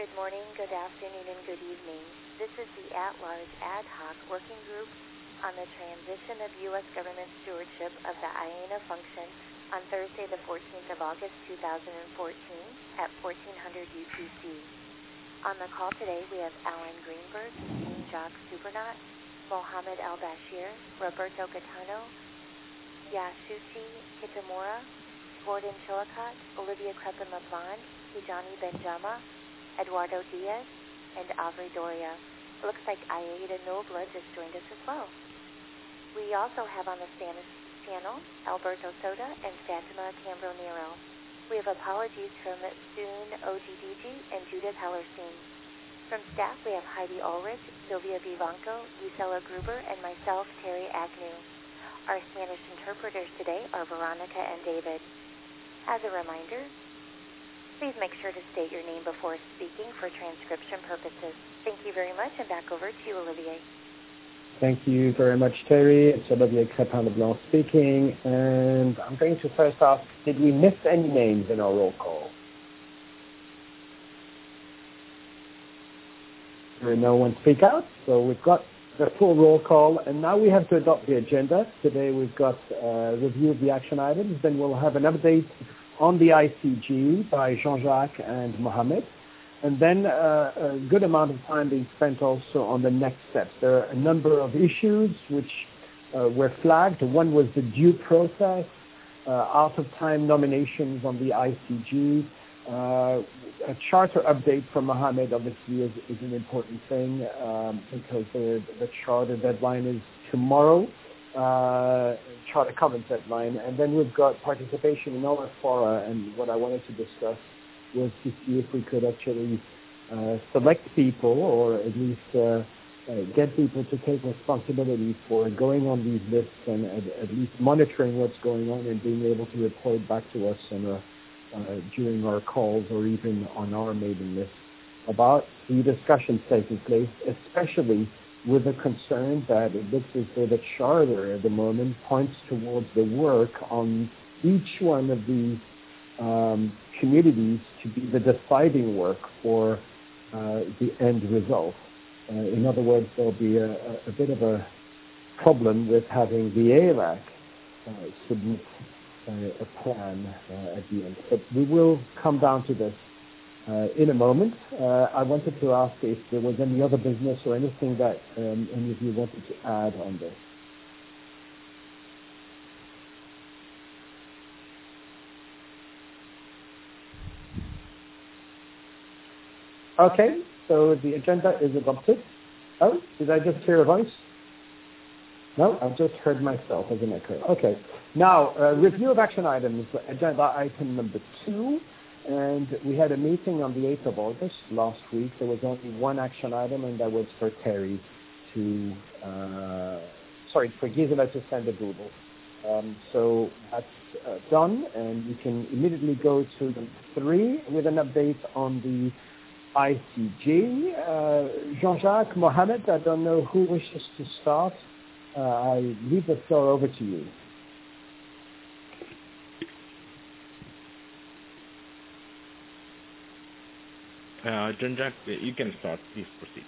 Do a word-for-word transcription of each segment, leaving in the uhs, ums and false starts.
Good morning, good afternoon, and good evening. This is the at-large ad hoc working group on the transition of U S government stewardship of the I A N A function on Thursday, the fourteenth of August, two thousand fourteen at fourteen hundred U T C. On the call today, we have Alan Greenberg, Jean-Jacques Supernaut, Mohammed Al-Bashir, Roberto Catano, Yasushi Kitamura, Gordon Chillicott, Olivia Crepin-LaPlante, Hijani Benjama, Eduardo Diaz, and Avri Doria. It looks like Aida Nobla just joined us as well. We also have on the Spanish channel Alberto Soda and Fatima Cambronero. We have apologies from Soon Ojidiji and Judith Hellerstein. From staff, we have Heidi Ulrich, Sylvia Vivanco, Gisela Gruber, and myself, Terry Agnew. Our Spanish interpreters today are Veronica and David. As a reminder, please make sure to state your name before speaking for transcription purposes. Thank you very much, and back over to you, Olivier. Thank you very much, Terry. It's Olivier Crepin-LaPlante speaking, and I'm going to first ask, did we miss any names in our roll call? There no one speak out, so we've got the full roll call, and now we have to adopt the agenda. Today we've got a review of the action items, then we'll have an update on the I C G by Jean-Jacques and Mohammed, and then uh, a good amount of time being spent also on the next steps. There are a number of issues which uh, were flagged. One was the due process, uh, out-of-time nominations on the I C G. Uh, a charter update from Mohammed obviously is, is an important thing um, because the, the charter deadline is tomorrow. Uh, charter comment deadline, and then we've got participation in our fora, and what I wanted to discuss was to see if we could actually uh, select people, or at least uh, uh, get people to take responsibility for going on these lists and at, at least monitoring what's going on and being able to report back to us on a, uh, during our calls or even on our mailing list about the discussions taking place, especially with the concern that it looks as though the charter at the moment points towards the work on each one of these um, communities to be the deciding work for uh, the end result. Uh, in other words, there'll be a, a, a bit of a problem with having the A R A C uh, submit uh, a plan uh, at the end. But we will come down to this Uh, in a moment. Uh, I wanted to ask if there was any other business or anything that um, any of you wanted to add on this. Okay, so the agenda is adopted. Oh, did I just hear a voice? No, I've just heard myself as an echo. Okay, now uh, review of action items, agenda item number two. And we had a meeting on the eighth of August last week. There was only one action item, and that was for Terry to, uh, sorry, for Gisela to send a Google. Um, so that's uh, done, and we can immediately go to the three with an update on the I C G. Uh, Jean-Jacques, Mohammed, I don't know who wishes to start. Uh, I leave the floor over to you. Uh, Jean-Jacques, you can start. Please proceed.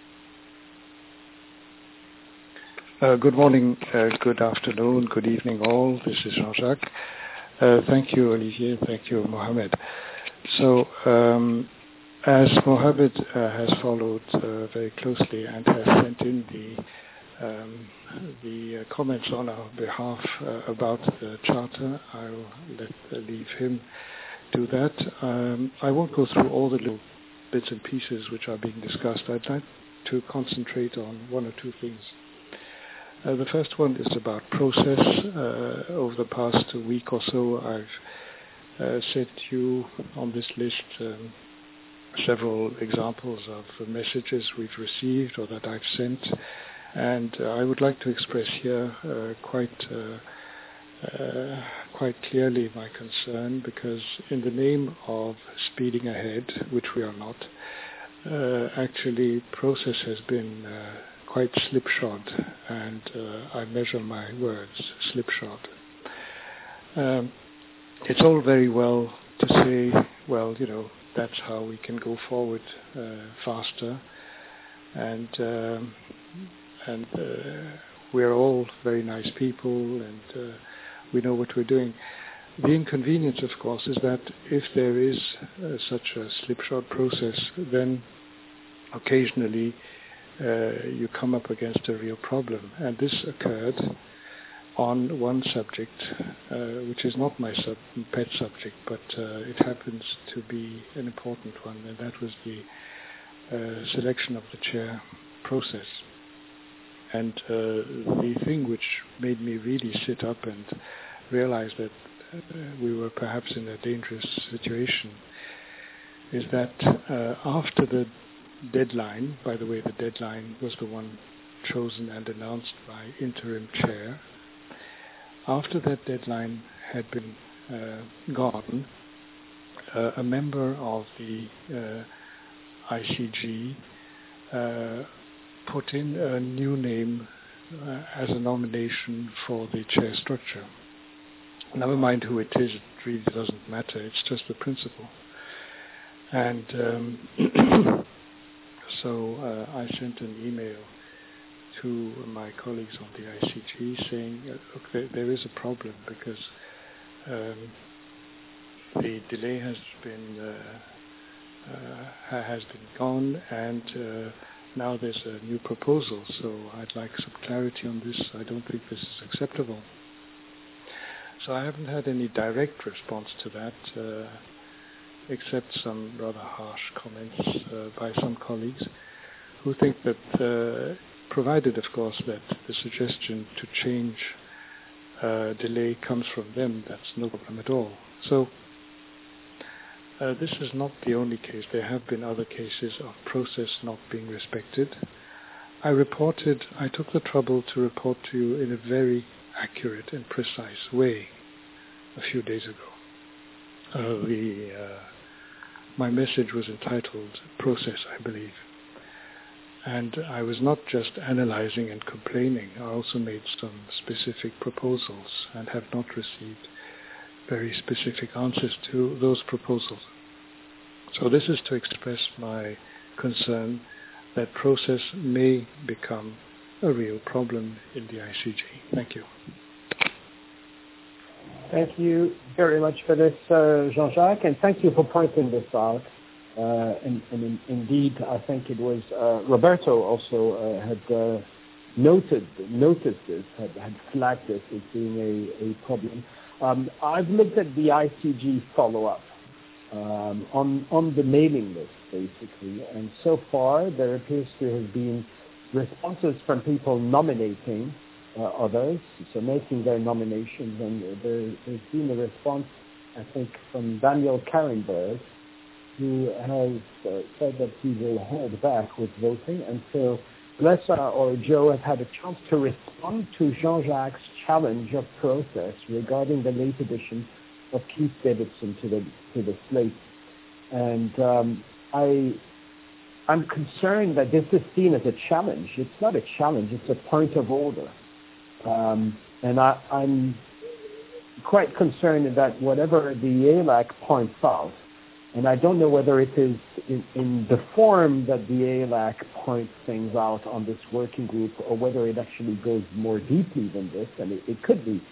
Uh, good morning, uh, good afternoon, good evening all. This is Jean-Jacques. Uh, thank you, Olivier. Thank you, Mohammed. So, um, as Mohammed uh, has followed uh, very closely and has sent in the um, the uh, comments on our behalf uh, about the charter, I'll let uh, leave him do that. Um, I won't go through all the little bits and pieces which are being discussed. I'd like to concentrate on one or two things. Uh, the first one is about process. Uh, over the past week or so, I've uh, sent you on this list um, several examples of messages we've received or that I've sent, and uh, I would like to express here uh, quite uh, Uh, quite clearly my concern, because in the name of speeding ahead, which we are not, uh, actually process has been uh, quite slipshod, and uh, I measure my words, slipshod. Um, it's all very well to say, well, you know, that's how we can go forward uh, faster. And um, and uh, we're all very nice people, and uh, we know what we're doing. The inconvenience, of course, is that if there is uh, such a slipshod process, then occasionally uh, you come up against a real problem. And this occurred on one subject, uh, which is not my sub- pet subject, but uh, it happens to be an important one, and that was the uh, selection of the chair process. And uh, the thing which made me really sit up and realize that uh, we were perhaps in a dangerous situation is that uh, after the deadline, by the way, the deadline was the one chosen and announced by interim chair, after that deadline had been uh, gone, uh, a member of the uh, I C G uh, put in a new name uh, as a nomination for the chair structure. Never mind who it is, it really doesn't matter, it's just the principle. And um, so uh, I sent an email to my colleagues on the I C G saying, uh, look, there, there is a problem because um, the delay has been uh, uh, has been gone, and uh, now there's a new proposal, so I'd like some clarity on this. I don't think this is acceptable. So I haven't had any direct response to that, uh, except some rather harsh comments uh, by some colleagues who think that uh, provided, of course, that the suggestion to change uh, delay comes from them, that's no problem at all. So uh, this is not the only case. There have been other cases of process not being respected. I reported, I took the trouble to report to you in a very accurate and precise way a few days ago. Uh, the, uh, my message was entitled Process, I believe. And I was not just analyzing and complaining, I also made some specific proposals and have not received very specific answers to those proposals. So this is to express my concern that process may become a real problem in the I C G. Thank you. Thank you very much for this, uh, Jean-Jacques, and thank you for pointing this out. Uh, and, and in, indeed, I think it was uh, Roberto also uh, had uh, noted noticed this, had, had flagged this as being a, a problem. Um, I've looked at the I C G follow-up um, on on the mailing list, basically, and so far there appears to have been responses from people nominating uh, others, so making their nominations, and there, there's been a response, I think, from Daniel Karenberg, who has uh, said that he will hold back with voting until Lessa or Joe have had a chance to respond to Jean-Jacques' challenge of process regarding the late addition of Keith Davidson to the to the slate. And um, I, I'm concerned that this is seen as a challenge. It's not a challenge, it's a point of order. Um, and I, I'm quite concerned that whatever the A L A C points out, and I don't know whether it is in, in the form that the A L A C points things out on this working group, or whether it actually goes more deeply than this, and it, it could be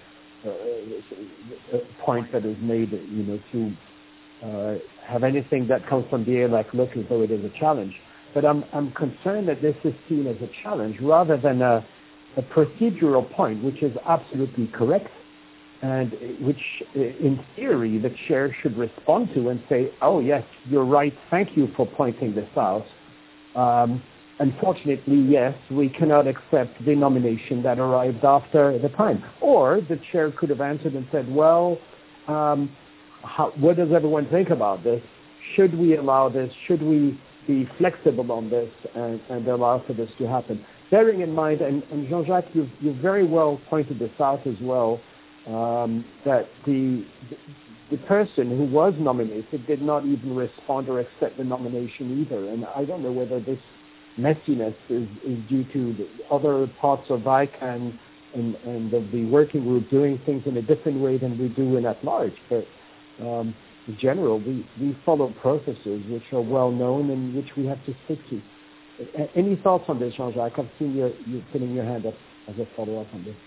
uh, a point that is made, you know, to uh, have anything that comes from the A L A C look as though it is a challenge. But I'm, I'm concerned that this is seen as a challenge rather than a, a procedural point, which is absolutely correct, and which, in theory, the chair should respond to and say, oh, yes, you're right, thank you for pointing this out. Um, unfortunately, yes, we cannot accept the nomination that arrived after the time. Or the chair could have answered and said, well, um, how, what does everyone think about this? Should we allow this? Should we be flexible on this and, and allow for this to happen? Bearing in mind, and, and Jean-Jacques, you've, you've very well pointed this out as well, Um, that the the person who was nominated did not even respond or accept the nomination either. And I don't know whether this messiness is, is due to the other parts of I CAN and, and of the working group doing things in a different way than we do in at large. But um, in general, we, we follow processes which are well known and which we have to stick to. A- any thoughts on this, Jean-Jacques? I've seen you you putting your hand up as a follow-up on this.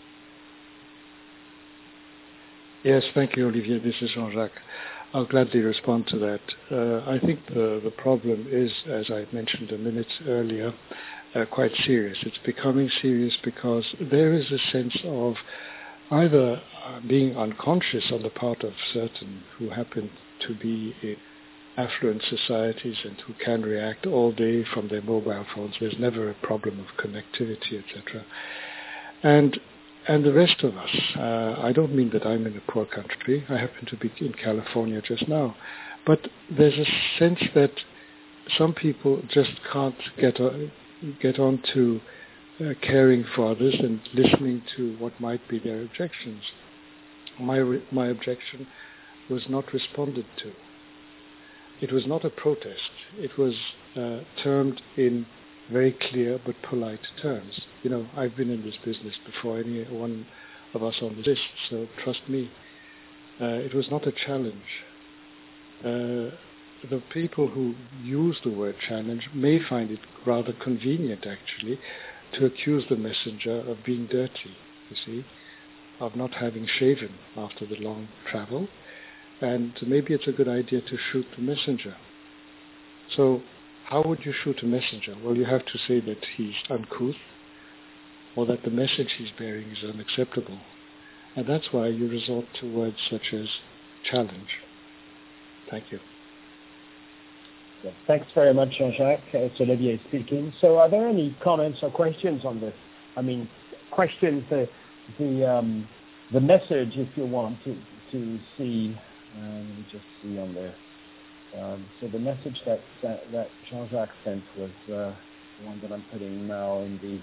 Yes, thank you, Olivier. This is Jean-Jacques. I'll gladly respond to that. Uh, I think the, the problem is, as I mentioned a minute earlier, uh, quite serious. It's becoming serious because there is a sense of either uh, being unconscious on the part of certain who happen to be in affluent societies and who can react all day from their mobile phones. There's never a problem of connectivity, et cetera. And and the rest of us, uh, I don't mean that I'm in a poor country. I happen to be in California just now. But there's a sense that some people just can't get on, get on to uh, caring for others and listening to what might be their objections. My, re- my objection was not responded to. It was not a protest. It was uh, termed in very clear but polite terms. You know, I've been in this business before any one of us on the list, so trust me. Uh, it was not a challenge. Uh, the people who use the word challenge may find it rather convenient, actually, to accuse the messenger of being dirty, you see, of not having shaven after the long travel, and maybe it's a good idea to shoot the messenger. So, how would you shoot a messenger? Well, you have to say that he's uncouth or that the message he's bearing is unacceptable. And that's why you resort to words such as challenge. Thank you. Yeah, thanks very much, Jean-Jacques. It's Olivier speaking. So are there any comments or questions on this? I mean, questions, the the, um, the message, if you want to, to see, uh, let me just see on there. Um, so the message that that, that Jean-Jacques sent was uh, the one that I'm putting now in the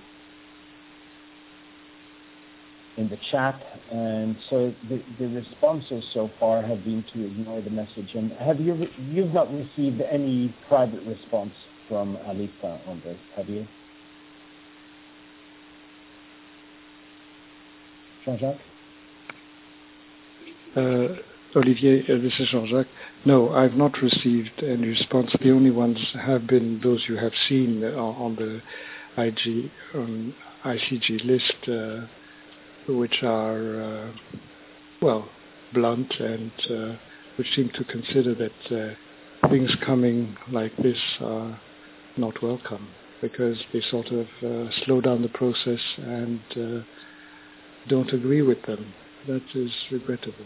in the chat, and so the, the responses so far have been to ignore the message. And have you re- you've not received any private response from Alisa on this, have you, Jean-Jacques? Uh, Olivier, uh, this is Jean-Jacques. No, I've not received any response. The only ones have been those you have seen uh, on the I G, um, I C G list, uh, which are, uh, well, blunt and uh, which seem to consider that uh, things coming like this are not welcome because they sort of uh, slow down the process and uh, don't agree with them. That is regrettable.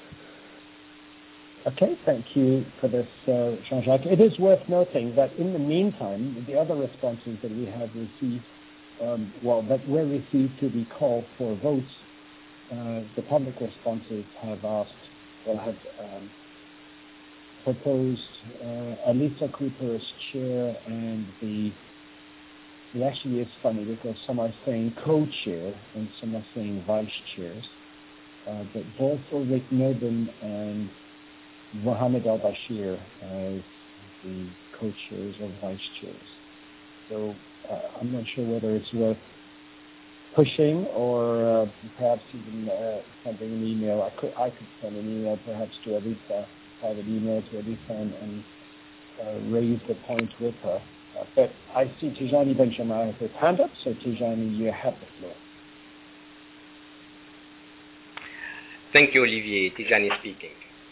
Okay, thank you for this, uh, Jean-Jacques. It is worth noting that in the meantime, the other responses that we have received, um, well, that were received to the call for votes, uh, the public responses have asked, well, have um, proposed uh, Alisa Cooper as chair, and the, it actually is funny because some are saying co-chair and some are saying vice chairs, uh, but both Ulrich Nobin and Mohammed Al-Bashir as the co-chairs or vice chairs. So uh, I'm not sure whether it's worth pushing or uh, perhaps even uh, sending an email. I could I could send an email perhaps to Alisa, private email to Alisa and, and uh, raise the point with her. Uh, but I see Tijani Benjamin has his hand up, so Tijani, you have the floor. Thank you, Olivier. Tijani speaking.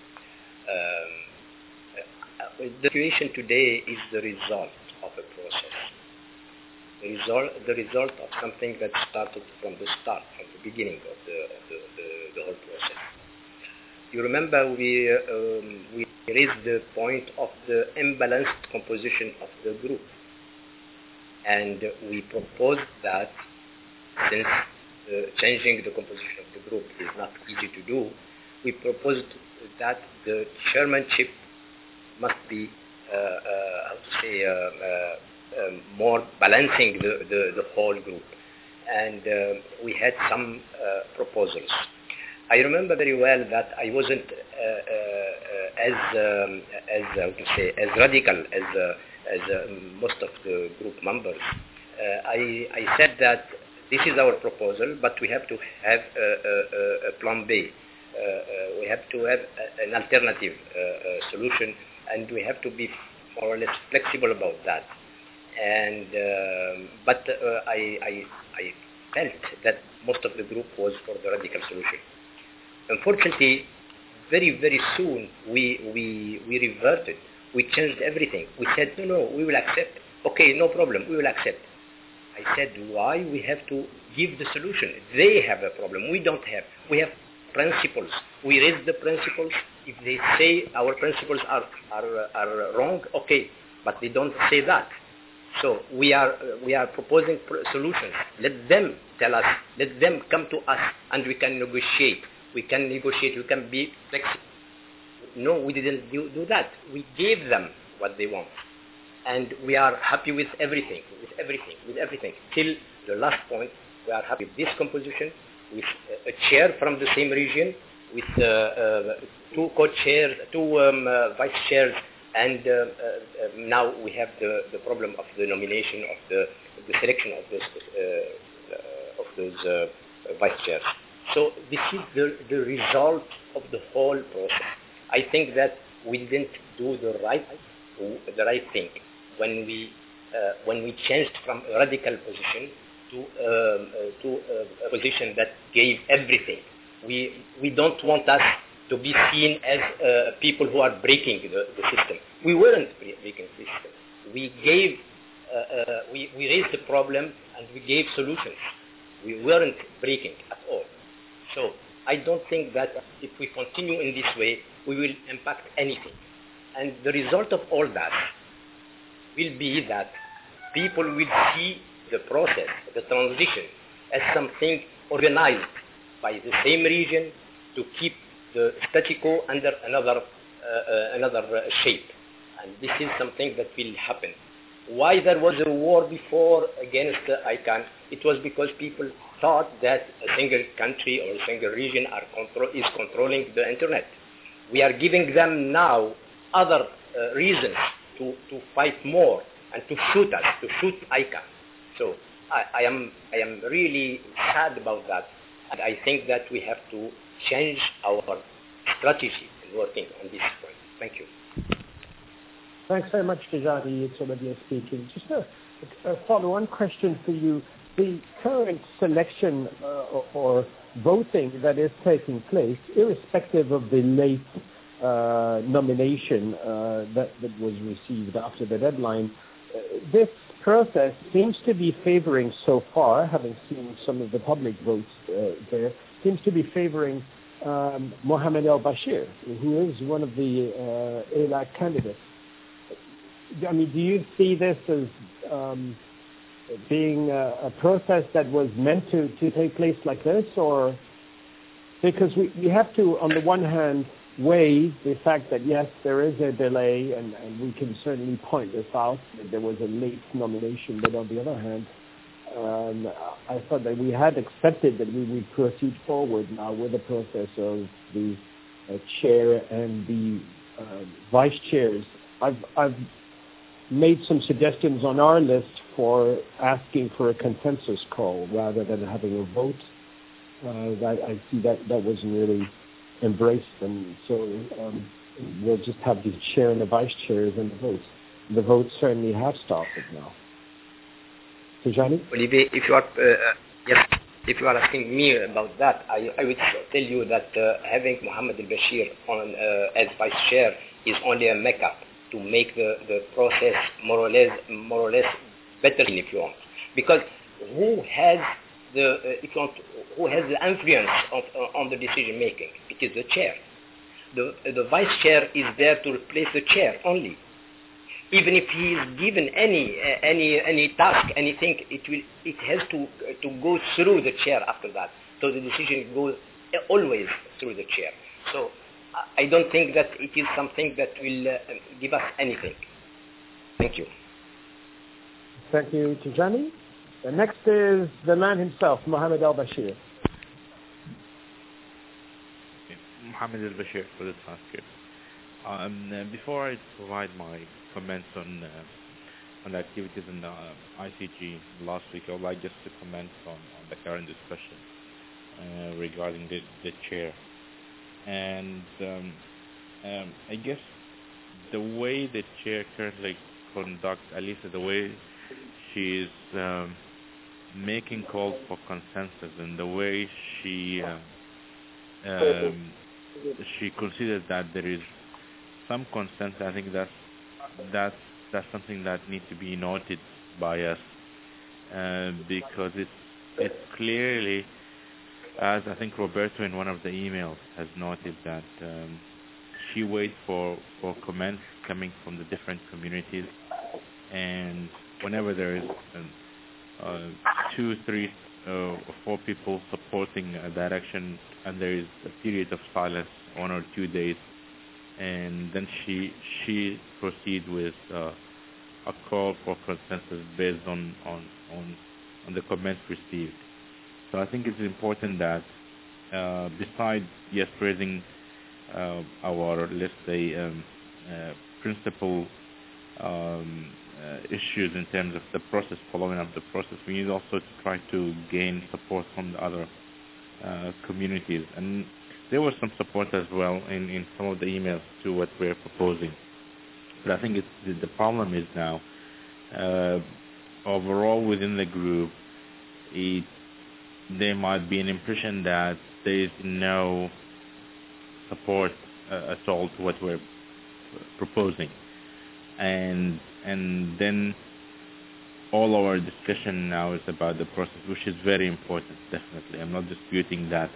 Um, the situation today is the result of a process. The result, the result of something that started from the start, from the beginning of the, of the, the, the whole process. You remember we, um, we raised the point of the imbalanced composition of the group. And we proposed that since uh, changing the composition of the group is not easy to do, we proposed that the chairmanship must be, uh, uh, how to say, uh, uh, um, more balancing the, the, the whole group. And uh, we had some uh, proposals. I remember very well that I wasn't uh, uh, as, um, as how to say, as radical as, uh, as uh, most of the group members. Uh, I, I said that this is our proposal, but we have to have a, a, a plan B. uh, we have to have a, an alternative uh, uh, solution, and we have to be more or less flexible about that. And um, but uh, I, I I felt that most of the group was for the radical solution. Unfortunately, very very soon we we we reverted. We changed everything. We said no no we will accept. Okay, no problem, we will accept. I said, why we have to give the solution? They have a problem. We don't have. We have principles. We raise the principles. If they say our principles are, are, are wrong, okay, but they don't say that. So we are, we are proposing solutions. Let them tell us. Let them come to us, and we can negotiate. We can negotiate. We can be flexible. No, we didn't do, do that. We gave them what they want. And we are happy with everything, with everything, with everything. Till the last point, we are happy with this composition, with a chair from the same region, with uh, uh, two co-chairs, two um, uh, vice chairs, and uh, uh, now we have the, the problem of the nomination of the, the selection of, this, uh, uh, of those uh, vice chairs. So this is the, the result of the whole process. I think that we didn't do the right, the right thing when we uh, when we changed from a radical position to um, uh, to uh, a position that gave everything. We we don't want us to be seen as uh, people who are breaking the, the system. We weren't breaking the system. We gave uh, uh, we we raised the problem and we gave solutions. We weren't breaking at all. So I don't think that if we continue in this way, we will impact anything. And the result of all that will be that people will see the process, the transition, as something organized by the same region to keep the status quo under another, uh, uh, another uh, shape. And this is something that will happen. Why there was a war before against uh, ICANN? It was because people thought that a single country or a single region are control, is controlling the internet. We are giving them now other uh, reasons to, to fight more and to shoot us, to shoot ICANN. So I, I am I am really sad about that, and I think that we have to change our strategy in working on this point. Thank you. Thanks very much, Tijani. It's Olivier speaking. Just a, a follow-on question for you. The current selection uh, or, or voting that is taking place, irrespective of the late uh, nomination uh, that, that was received after the deadline, uh, this process seems to be favoring so far, having seen some of the public votes uh, there, seems to be favoring um, Mohamed El-Bashir, who is one of the uh, E L A C candidates. I mean, do you see this as um, being a, a process that was meant to, to take place like this, or because we, we have to, on the one hand, weigh the fact that yes, there is a delay, and, and we can certainly point this out, that there was a late nomination, but on the other hand, um, I thought that we had accepted that we would proceed forward now with the process of the uh, chair and the uh, vice chairs. I've, I've made some suggestions on our list for asking for a consensus call rather than having a vote. Uh, I, I see that that wasn't really embraced, and so um, we'll just have the chair and the vice chairs and the votes. The votes certainly have started now. Tijani? Olivier, if you are uh, yes, if you are asking me about that, I, I would tell you that uh, having Mohamed El-Bashir on uh, as vice chair is only a makeup to make the, the process more or less more or less better, if you want. Because who has the uh, if you want, who has the influence of, uh, on the decision making? It is the chair. The uh, the vice chair is there to replace the chair only. Even if he is given any uh, any any task, anything, it will it has to uh, to go through the chair after that. So the decision goes always through the chair. So I don't think that it is something that will uh, give us anything. Thank you. Thank you, Tijani. The next is the man himself, Mohamed El-Bashir. Okay. Mohamed El-Bashir for the transcript. Um, uh, before I provide my comments on uh, on the activities in the uh, I C G last week, I would like just to comment on, on the current discussion uh, regarding the, the chair. and um, um, I guess the way the chair currently conducts, at least the way she is um, making calls for consensus, and the way she uh, um, she considers that there is some consensus, I think that's that's that's something that needs to be noted by us, uh, because it's it's clearly, as I think Roberto in one of the emails has noted, that um, she waits for, for comments coming from the different communities, and whenever there is um, uh, two, three, uh, or four people supporting a direction, and there is a period of silence, one or two days, and then she she proceeds with uh, a call for consensus based on, on, on, on the comments received. So I think it's important that uh, besides, yes, raising uh, our, let's say, um, uh, principal um, uh, issues in terms of the process, following up the process, we need also to try to gain support from the other uh, communities. And there was some support as well in, in some of the emails to what we're proposing. But I think it's, the, the problem is now, uh, overall within the group, it, there might be an impression that there is no support uh, at all to what we're proposing. And and then all our discussion now is about the process, which is very important, definitely. I'm not disputing that.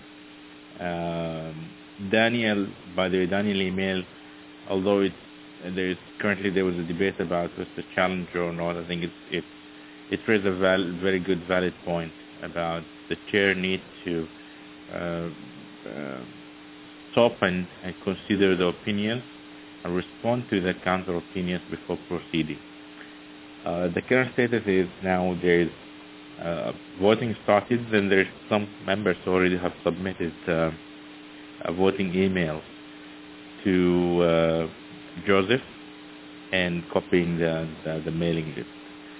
Um, Daniel, by the way, Daniel email, although it's, there is currently there was a debate about what's the challenge or not, I think it's it's it raised a val- very good valid point about the chair need to uh, uh, soften and consider the opinions and respond to the counter opinions before proceeding. Uh, the current status is now there is uh, voting started, then there's some members already have submitted uh, a voting email to uh, Joseph and copying the, the, the mailing list.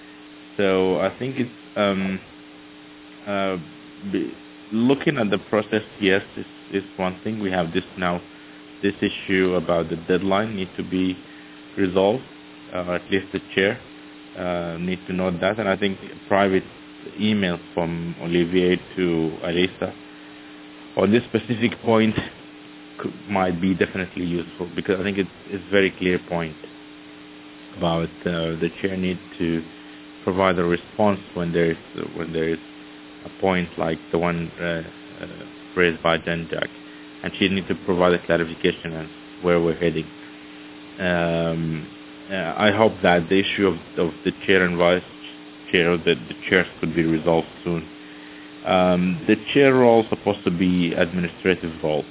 So I think it's um, uh, be, looking at the process, yes, is, is one thing. We have this now, this issue about the deadline need to be resolved, uh, at least the chair uh, need to note that. And I think private emails from Olivier to Alisa on this specific point could, might be definitely useful, because I think it's it's very clear point about uh, the chair need to provide a response when there is uh, when there is a point like the one uh, uh, raised by Jan-Jack, and she needs to provide a clarification on where we're heading. Um, uh, I hope that the issue of, of the chair and vice chair, the, the chairs, could be resolved soon. Um, the chair role is supposed to be administrative role,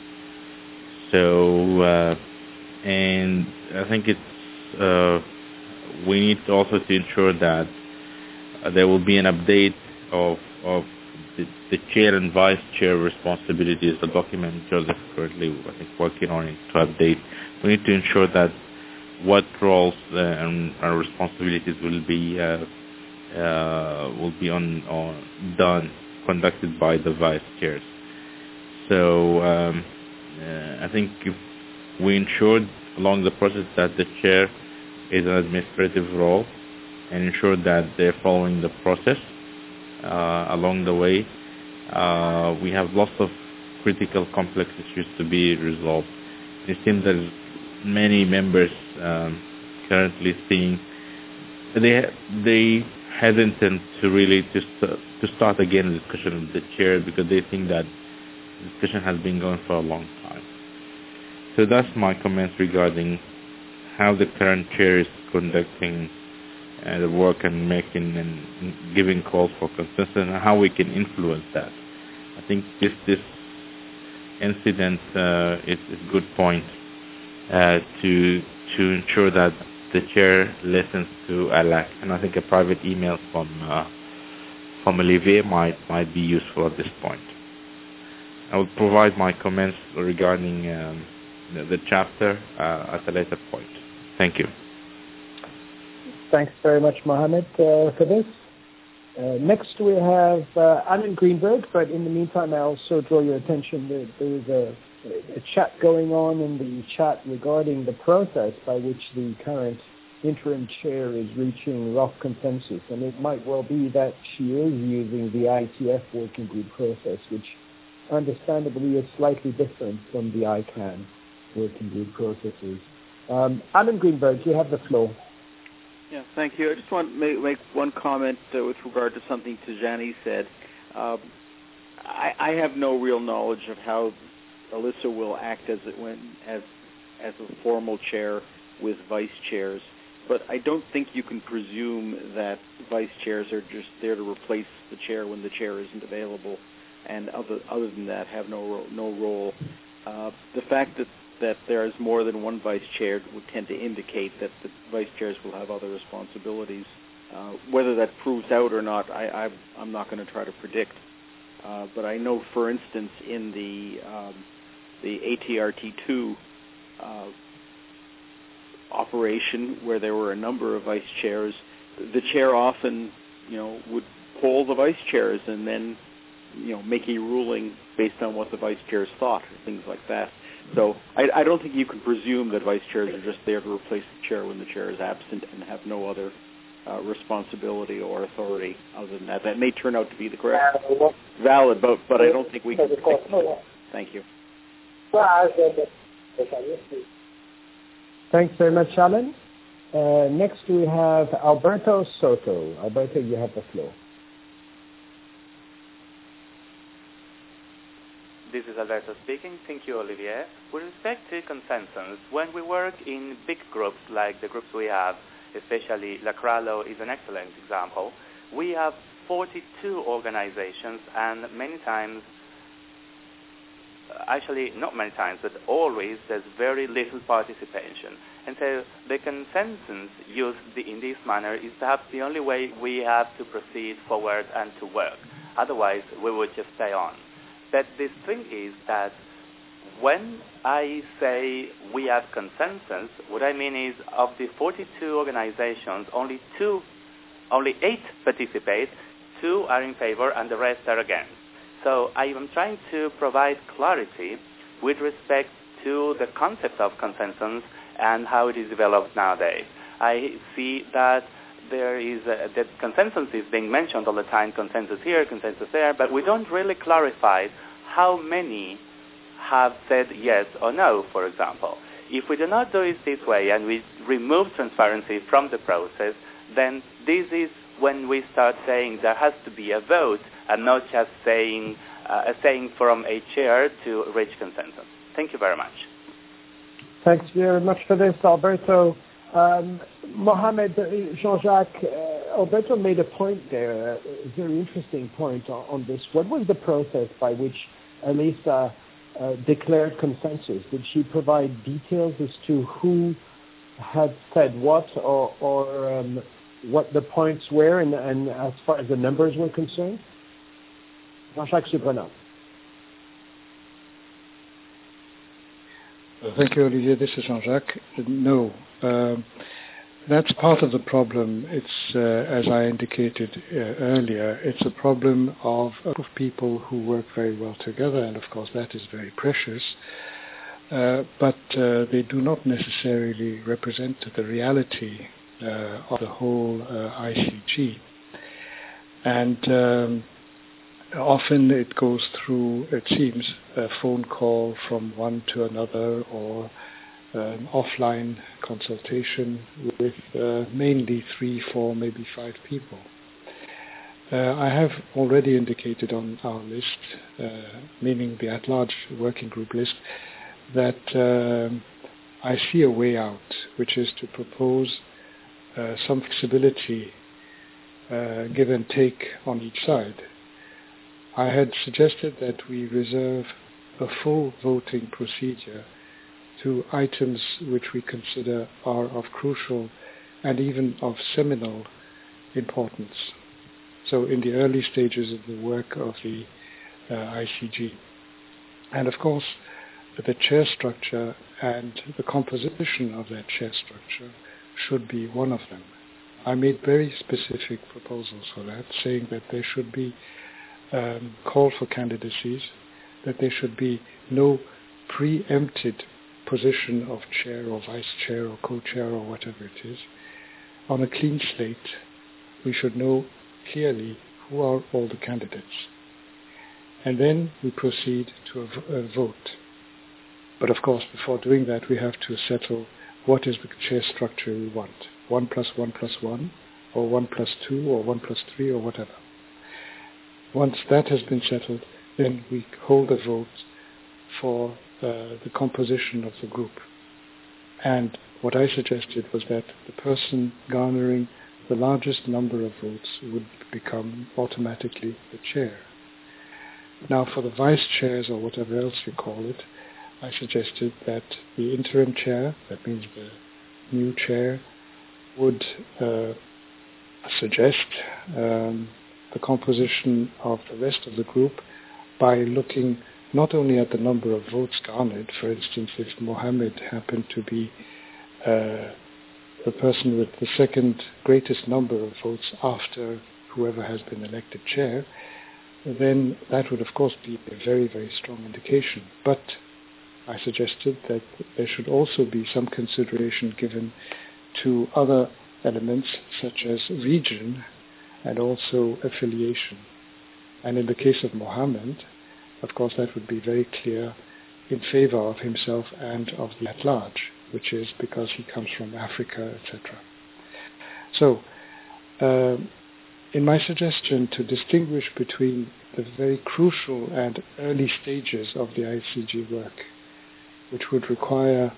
so uh, and I think it's uh, we need also to ensure that uh, there will be an update of of the, the chair and vice chair responsibilities. The document Joseph currently, I think, working on it to update. We need to ensure that what roles uh, and, and responsibilities will be uh, uh, will be on, on done conducted by the vice chairs. So um, uh, I think if we ensured along the process that the chair is an administrative role and ensure that they're following the process uh, along the way, uh, we have lots of critical complex issues to be resolved. It seems that many members um, currently seeing they they hesitant to really to st- to start again the discussion with the chair, because they think that the discussion has been going for a long time. So that's my comments regarding how the current chair is conducting uh, the work and making and giving calls for consensus, and how we can influence that. I think this this incident uh, is, is a good point uh, to to ensure that the chair listens to Alak, and I think a private email from uh, from Olivier might might be useful at this point. I will provide my comments regarding um, the, the chapter uh, at a later point. Thank you. Thanks very much, Mohammed, uh, for this. Uh, next we have uh, Armin Greenberg, but in the meantime I also draw your attention that there is a a chat going on in the chat regarding the process by which the current interim chair is reaching rough consensus, and it might well be that she is using the I T F working group process, which understandably is slightly different from the I CAN working group processes. Um, Alan Greenberg, you have the floor. Yeah, thank you. I just want to make, make one comment uh, with regard to something Tijani said. Um, I, I have no real knowledge of how Alyssa will act as it when as as a formal chair with vice chairs, but I don't think you can presume that vice chairs are just there to replace the chair when the chair isn't available, and other other than that have no no role. Uh, the fact that that there is more than one vice chair would tend to indicate that the vice chairs will have other responsibilities. Uh, whether that proves out or not, I, I, I'm not going to try to predict. Uh, but I know, for instance, in the um, the A T R T two uh, operation, where there were a number of vice chairs, the chair often, you know, would poll the vice chairs and then, you know, make a ruling based on what the vice chairs thought, things like that. So I, I don't think you can presume that vice chairs are just there to replace the chair when the chair is absent and have no other uh, responsibility or authority other than that. That may turn out to be the correct valid, but but I don't think we can predict. Thank you. Thanks very much, Alan. Uh, next we have Alberto Soto. Alberto, you have the floor. This is Alberto speaking. Thank you, Olivier. With respect to consensus, when we work in big groups like the groups we have, especially Lacrallo is an excellent example, we have forty-two organizations, and many times, actually not many times, but always there's very little participation. And so the consensus used in this manner is perhaps the only way we have to proceed forward and to work. Otherwise, we would just stay on. But the thing is that when I say we have consensus, what I mean is of the forty-two organizations, only two, only eight participate, two are in favor, and the rest are against. So I am trying to provide clarity with respect to the concept of consensus and how it is developed nowadays. I see that there is a, that consensus is being mentioned all the time, consensus here, consensus there, but we don't really clarify how many have said yes or no, for example. If we do not do it this way and we remove transparency from the process, then this is when we start saying there has to be a vote and not just saying uh, saying from a chair to reach consensus. Thank you very much. Thanks very much for this, Alberto. Um, Mohamed, Jean-Jacques, uh, Alberto made a point there, a very interesting point on, on this. What was the process by which Elisa uh, declared consensus? Did she provide details as to who had said what, or, or um, what the points were, and, and as far as the numbers were concerned? Jean-Jacques Surprenant. Thank you, Olivier. This is Jean-Jacques. No. Um, that's part of the problem. It's, uh, as I indicated uh, earlier, it's a problem of a group of people who work very well together, and of course that is very precious, uh, but uh, they do not necessarily represent the reality uh, of the whole uh, I C G. And um, often it goes through, it seems, a phone call from one to another, or an offline consultation with uh, mainly three, four, maybe five people. Uh, I have already indicated on our list, uh, meaning the at-large working group list, that um, I see a way out, which is to propose uh, some flexibility, uh, give and take on each side. I had suggested that we reserve a full voting procedure to items which we consider are of crucial and even of seminal importance. So in the early stages of the work of the uh, I C G. And of course, the chair structure and the composition of that chair structure should be one of them. I made very specific proposals for that, saying that there should be um, call for candidacies, that there should be no preempted position of chair or vice chair or co-chair or whatever it is. On a clean slate, we should know clearly who are all the candidates. And then we proceed to a, a vote. But of course, before doing that, we have to settle what is the chair structure we want. One plus one plus one, or one plus two, or one plus three, or whatever. Once that has been settled, then we hold a vote for uh, the composition of the group. And what I suggested was that the person garnering the largest number of votes would become automatically the chair. Now for the vice chairs, or whatever else you call it, I suggested that the interim chair, that means the new chair, would uh, suggest um, the composition of the rest of the group by looking not only at the number of votes garnered. For instance, if Mohammed happened to be uh, the person with the second greatest number of votes after whoever has been elected chair, then that would of course be a very, very strong indication. But I suggested that there should also be some consideration given to other elements such as region and also affiliation. And in the case of Mohammed, of course that would be very clear in favor of himself and of the at large, which is because he comes from Africa, et cetera. So, uh, in my suggestion to distinguish between the very crucial and early stages of the I C G work, which would require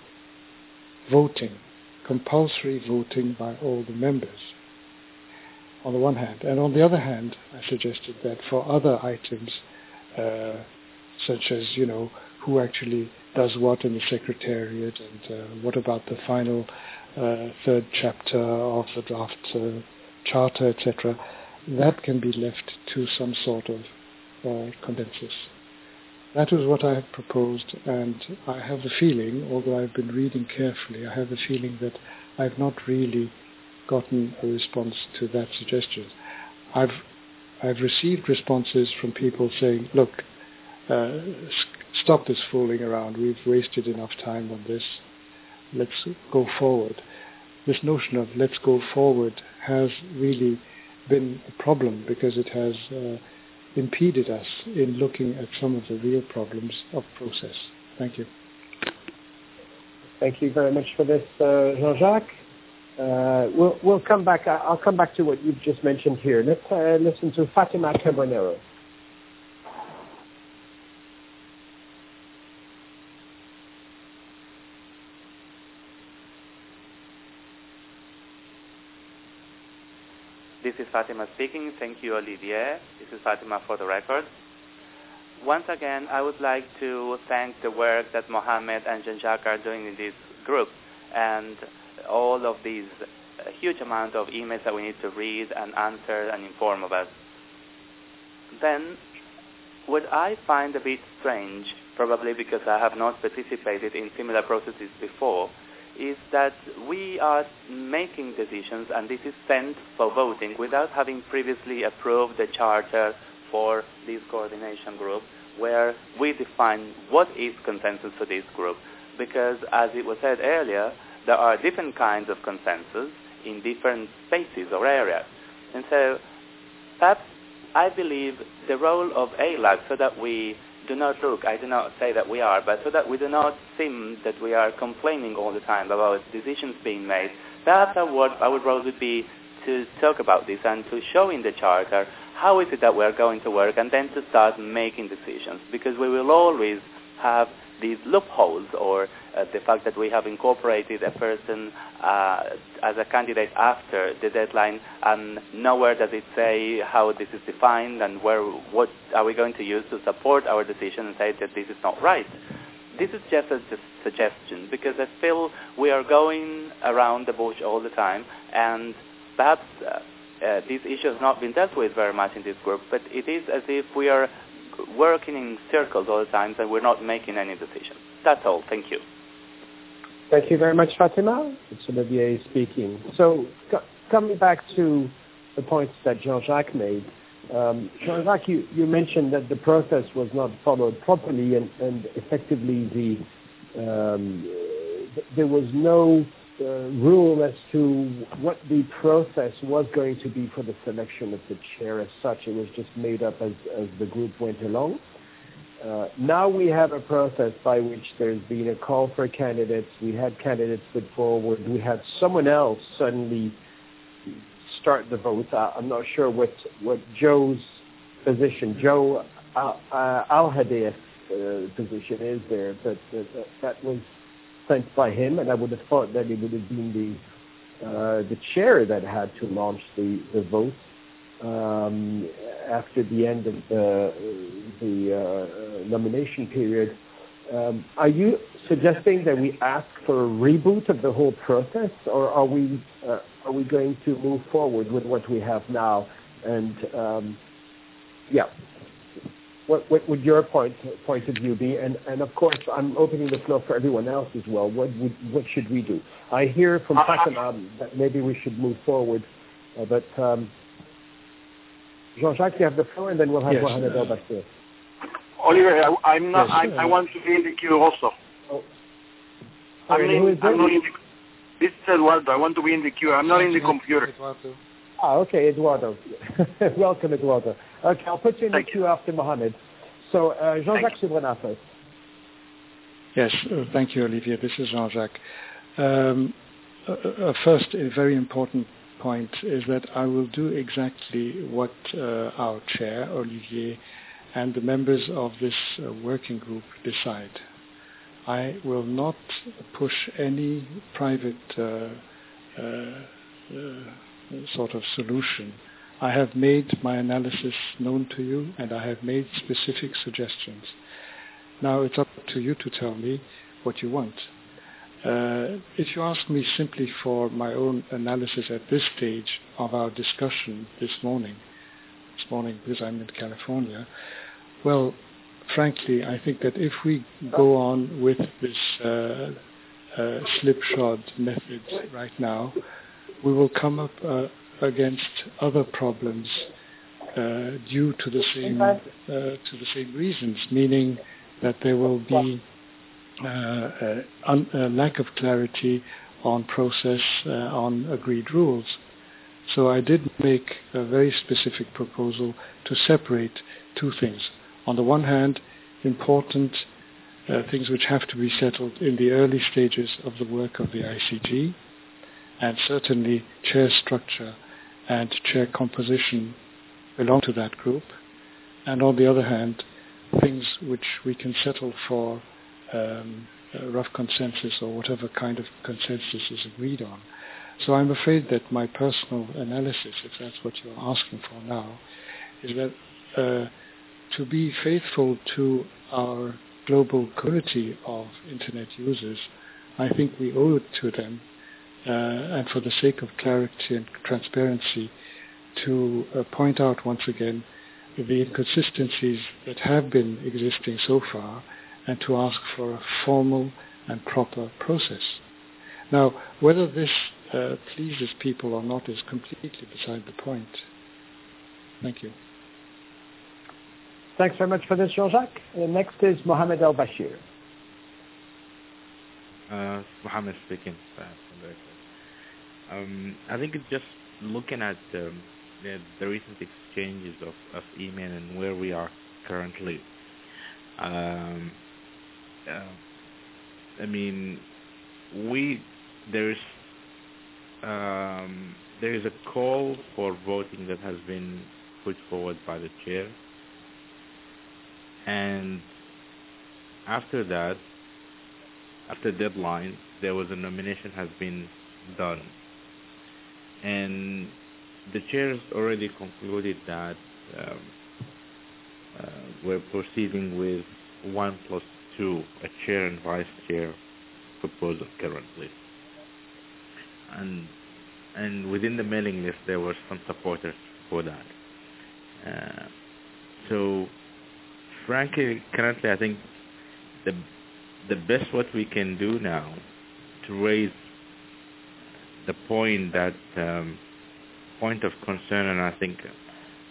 voting, compulsory voting by all the members, on the one hand. And on the other hand, I suggested that for other items, uh, such as, you know, who actually does what in the Secretariat, and uh, what about the final uh, third chapter of the draft uh, charter, et cetera, that can be left to some sort of uh, consensus. That was what I had proposed, and I have the feeling, although I've been reading carefully, I have the feeling that I've not really gotten a response to that suggestion. I've I've received responses from people saying, look, uh, stop this fooling around, we've wasted enough time on this, let's go forward. This notion of let's go forward has really been a problem because it has uh, impeded us in looking at some of the real problems of process. Thank you. Thank you very much for this, uh, Jean-Jacques. Uh, we'll, we'll come back. I'll come back to what you've just mentioned here. Let's uh, listen to Fatima Carbonero. This is Fatima speaking. Thank you, Olivier. This is Fatima for the record. Once again, I would like to thank the work that Mohammed and Jean-Jacques are doing in this group, and all of these uh, huge amount of emails that we need to read and answer and inform about. Then, what I find a bit strange, probably because I have not participated in similar processes before, is that we are making decisions and this is sent for voting without having previously approved the charter for this coordination group, where we define what is consensus for this group. Because as it was said earlier, there are different kinds of consensus in different spaces or areas. And so perhaps I believe the role of A L A C, so that we do not look, I do not say that we are, but so that we do not seem that we are complaining all the time about decisions being made, perhaps our, our role would be to talk about this and to show in the charter how is it that we are going to work, and then to start making decisions, because we will always have these loopholes, or uh, the fact that we have incorporated a person uh, as a candidate after the deadline, and nowhere does it say how this is defined and where, what are we going to use to support our decision and say that this is not right. This is just a just suggestion, because I feel we are going around the bush all the time, and perhaps uh, uh, this issue has not been dealt with very much in this group, but it is as if we are working in circles all the time and we're not making any decisions. That's all. Thank you. Thank you very much, Fatima. It's Olivier speaking. So, co- coming back to the points that Jean-Jacques made, Um, Jean-Jacques, you, you mentioned that the process was not followed properly, and, and effectively the um, th- there was no uh, rule as to what the process was going to be for the selection of the chair as such. It was just made up as, as the group went along. Uh, now we have a process by which there's been a call for candidates. We had candidates put forward. We had someone else suddenly start the vote. Uh, I'm not sure what, what Joe's position, Joe uh, uh, Al-Haday's uh, position is there, but uh, that was sent by him, and I would have thought that it would have been the uh, the chair that had to launch the, the vote um, after the end of the, the uh, nomination period. Um, are you suggesting that we ask for a reboot of the whole process, or are we uh, are we going to move forward with what we have now? And um, yeah, what, what would your point point of view be? And and of course, I'm opening the floor for everyone else as well. What would what should we do? I hear from Fatima that maybe we should move forward, uh, but um, Jean-Jacques, you have the floor, and then we'll have yes, Mohamed uh, El-Bashir. Oliver, I, I'm not. Yes, I, uh, I want to be in the queue also. Oh. I'm, Sorry, in, who is I'm this? not in the. This is Eduardo. I want to be in the queue. I'm not in the computer. Ah, okay, Eduardo. Welcome, Eduardo. Okay, I'll put you in Thank the queue after Mohamed. So, uh, Jean-Jacques Sobrenat first. Yes, uh, thank you, Olivier. This is Jean-Jacques. Um, uh, uh, first, a very important point is that I will do exactly what uh, our chair, Olivier, and the members of this uh, working group decide. I will not push any private uh, uh, uh, sort of solution. I have made my analysis known to you, and I have made specific suggestions. Now it's up to you to tell me what you want. Uh, if you ask me simply for my own analysis at this stage of our discussion this morning, this morning because I'm in California, well, frankly, I think that if we go on with this uh, uh, slipshod method right now, we will come up uh, against other problems uh, due to the same uh, to the same reasons, meaning that there will be uh, a, un- a lack of clarity on process, uh, on agreed rules. So I did make a very specific proposal to separate two things. On the one hand, important uh, things which have to be settled in the early stages of the work of the I C G, and certainly chair structure and chair composition belong to that group. And on the other hand, things which we can settle for um, a rough consensus or whatever kind of consensus is agreed on. So I'm afraid that my personal analysis, if that's what you're asking for now, is that uh, to be faithful to our global community of Internet users, I think we owe it to them, uh, and for the sake of clarity and transparency, to uh, point out once again the inconsistencies that have been existing so far, and to ask for a formal and proper process. Now, whether this uh, pleases people or not is completely beside the point. Thank you. Thanks very much for this, Jean-Jacques. Uh, next is Mohamed El-Bashir. Uh, Mohamed speaking. Um, I think it's just looking at um, the, the recent exchanges of, of email and where we are currently. Um, uh, I mean, we there's um, there is a call for voting that has been put forward by the chair, and after that, after deadline, there was a nomination has been done, and the chair has already concluded that um, uh, we're proceeding with one plus two, a chair and vice chair proposal currently. And and within the mailing list there were some supporters for that. Uh, so frankly, currently I think the the best what we can do now to raise the point that um, point of concern, and I think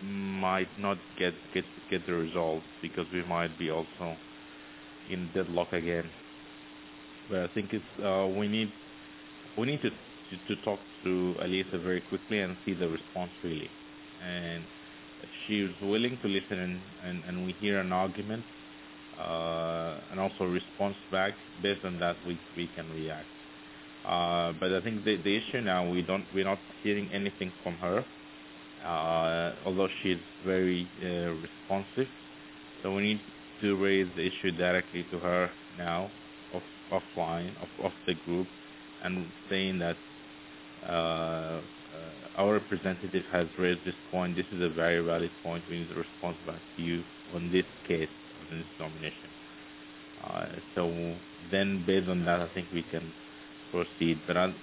might not get get get the results because we might be also in deadlock again. But I think it's uh, we need we need to, to to talk to Elisa very quickly and see the response really. And if she is willing to listen and, and, and we hear an argument uh, and also response back, based on that we we can react. Uh, but I think the, the issue now, we don't we're not hearing anything from her, uh, although she's very uh, responsive. So we need to raise the issue directly to her now, off, offline, off, off the group, and saying that uh, uh, our representative has raised this point. This is a very valid point. We need to respond back to you on this case, on this nomination. Uh, so then, based on that, I think we can proceed. But I,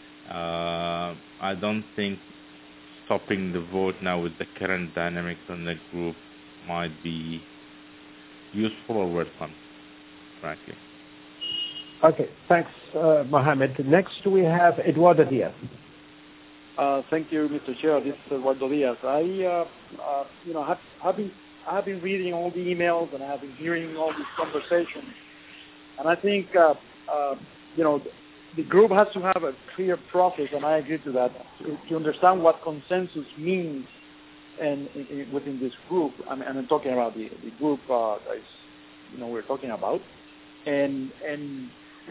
uh, I don't think stopping the vote now with the current dynamics on the group might be useful or welcome, frankly. Okay, thanks, uh, Mohamed. Next we have Eduardo Diaz. Uh, thank you, Mister Chair. This is Eduardo Diaz. I, uh, uh, you know, have, have been, I have been reading all the emails and I have been hearing all these conversations, and I think, uh, uh, you know, the group has to have a clear process, and I agree to that, to, to understand what consensus means, and in, in, within this group. I mean, and I'm talking about the, the group uh, that is, you know, we're talking about, and and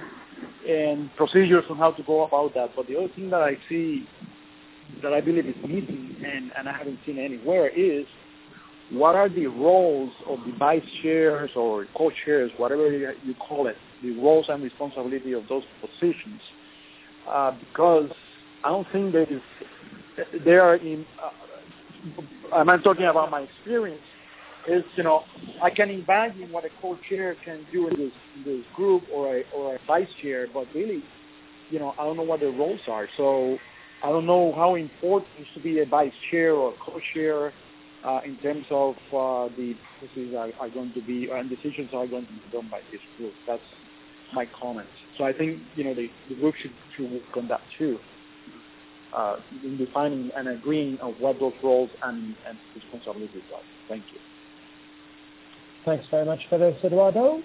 and procedures on how to go about that. But the other thing that I see, that I believe is missing, and, and I haven't seen anywhere, is what are the roles of the vice chairs or co-chairs, whatever you call it, the roles and responsibility of those positions, uh, because I don't think that is, they are in, uh, I'm talking about my experience, is, you know, I can imagine what a co-chair can do in this, in this group, or a, or a vice chair, but really, you know, I don't know what their roles are. So I don't know how important it is to be a vice chair or co-chair uh, in terms of uh, the processes are, are going to be, and decisions are going to be done by this group. That's my comment. So I think, you know, the, the group should, should work on that too, uh, in defining and agreeing on what those roles and, and responsibilities are. Thank you. Thanks very much for this, Eduardo.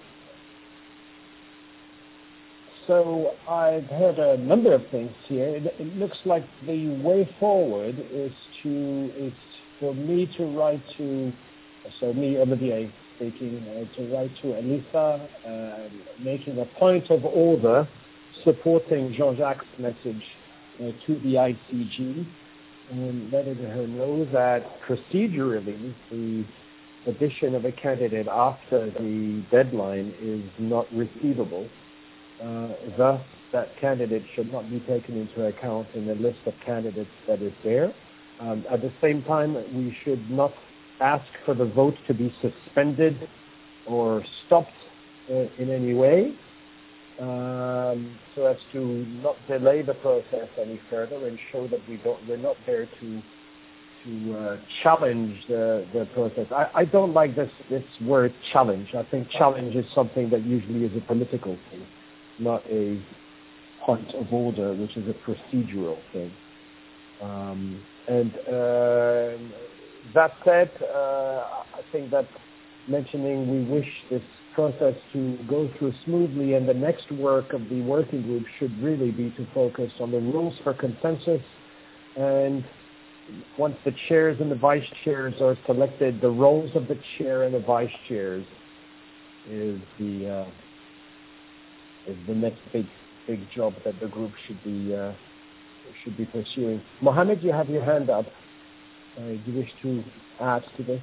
So I've heard a number of things here. It, it looks like the way forward is to is for me to write to, so me, Olivier, speaking, uh, to write to Elisa, uh, making a point of order, supporting Jean-Jacques' message uh, to the I C G, and letting her know that procedurally the addition of a candidate after the deadline is not receivable. Uh, thus, that candidate should not be taken into account in the list of candidates that is there. Um, at the same time, we should not ask for the vote to be suspended or stopped uh, in any way, um, so as to not delay the process any further and show that we don't, we're not there to to uh, challenge the, the process. I, I don't like this, this word challenge. I think challenge is something that usually is a political thing, not a point of order, which is a procedural thing. Um, and uh, that said, uh, I think that mentioning we wish this process to go through smoothly, and the next work of the working group should really be to focus on the rules for consensus, and once the chairs and the vice chairs are selected, the roles of the chair and the vice chairs is the uh, is the next big big job that the group should be uh, should be pursuing. Mohamed, you have your hand up. Uh, do you wish to add to this?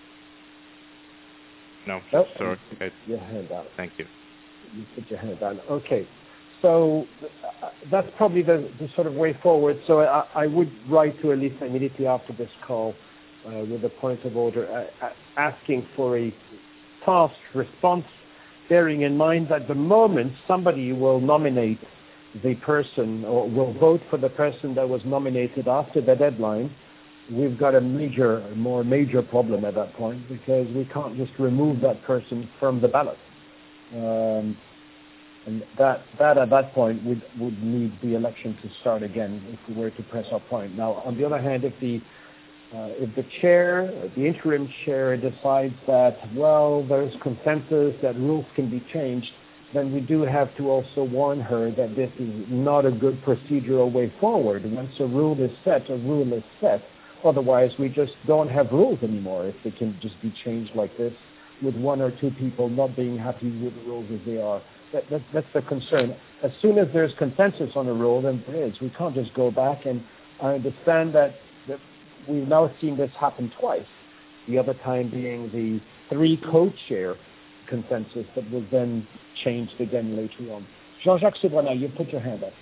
No, nope. sorry. Your hand up. Thank you. You put your hand down. Okay. So uh, that's probably the, the sort of way forward. So I, I would write to Elisa immediately after this call uh, with a point of order, uh, asking for a fast response, bearing in mind that at the moment somebody will nominate the person or will vote for the person that was nominated after the deadline. We've got a major, a more major problem at that point, because we can't just remove that person from the ballot. Um, And that, that at that point would, would need the election to start again if we were to press our point. Now, on the other hand, if the Uh, if the chair, the interim chair, decides that, well, there's consensus that rules can be changed, then we do have to also warn her that this is not a good procedural way forward. Once a rule is set, a rule is set. Otherwise, we just don't have rules anymore if they can just be changed like this with one or two people not being happy with the rules as they are. That, that, that's the concern. As soon as there's consensus on a rule, then there is. We can't just go back, and I understand that, that we've now seen this happen twice. The other time being the three co-chair consensus that was then changed again later on. Jean-Jacques Sobranat, you put your hand up.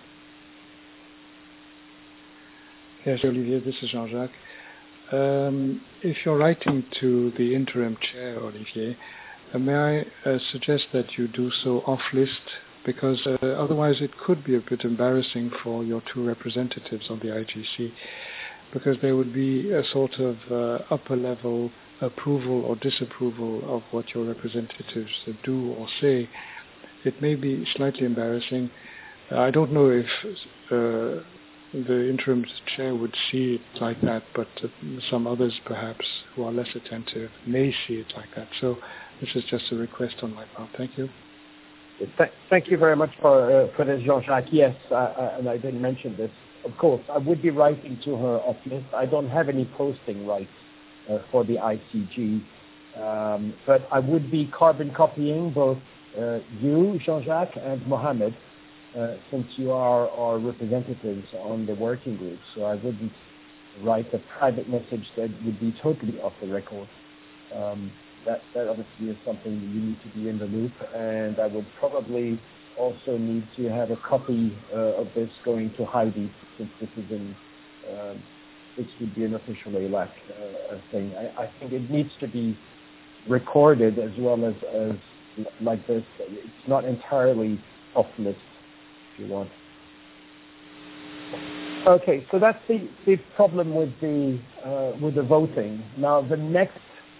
Yes, Olivier, this is Jean-Jacques. Um, if you're writing to the interim chair, Olivier, uh, may I uh, suggest that you do so off-list, because uh, otherwise it could be a bit embarrassing for your two representatives on the I G C, because there would be a sort of uh, upper-level approval or disapproval of what your representatives do or say. It may be slightly embarrassing. I don't know if uh, the interim chair would see it like that, but uh, some others perhaps who are less attentive may see it like that. So this is just a request on my part. Thank you. Th- thank you very much for, uh, for this, Jean-Jacques. Yes, uh, uh, and I didn't mention this. Of course, I would be writing to her off list. I don't have any posting rights uh, for the I C G, um, but I would be carbon copying both uh, you, Jean-Jacques, and Mohamed, uh, since you are our representatives on the working group. So I wouldn't write a private message that would be totally off the record. Um, that, that obviously is something that you need to be in the loop, and I would probably also need to have a copy uh, of this going to Heidi, since this is in, uh, this would be an official A L A C uh, thing. I, I think it needs to be recorded as well as, as like this. It's not entirely off list, if you want. Okay, so that's the, the problem with the uh, with the voting. Now the next,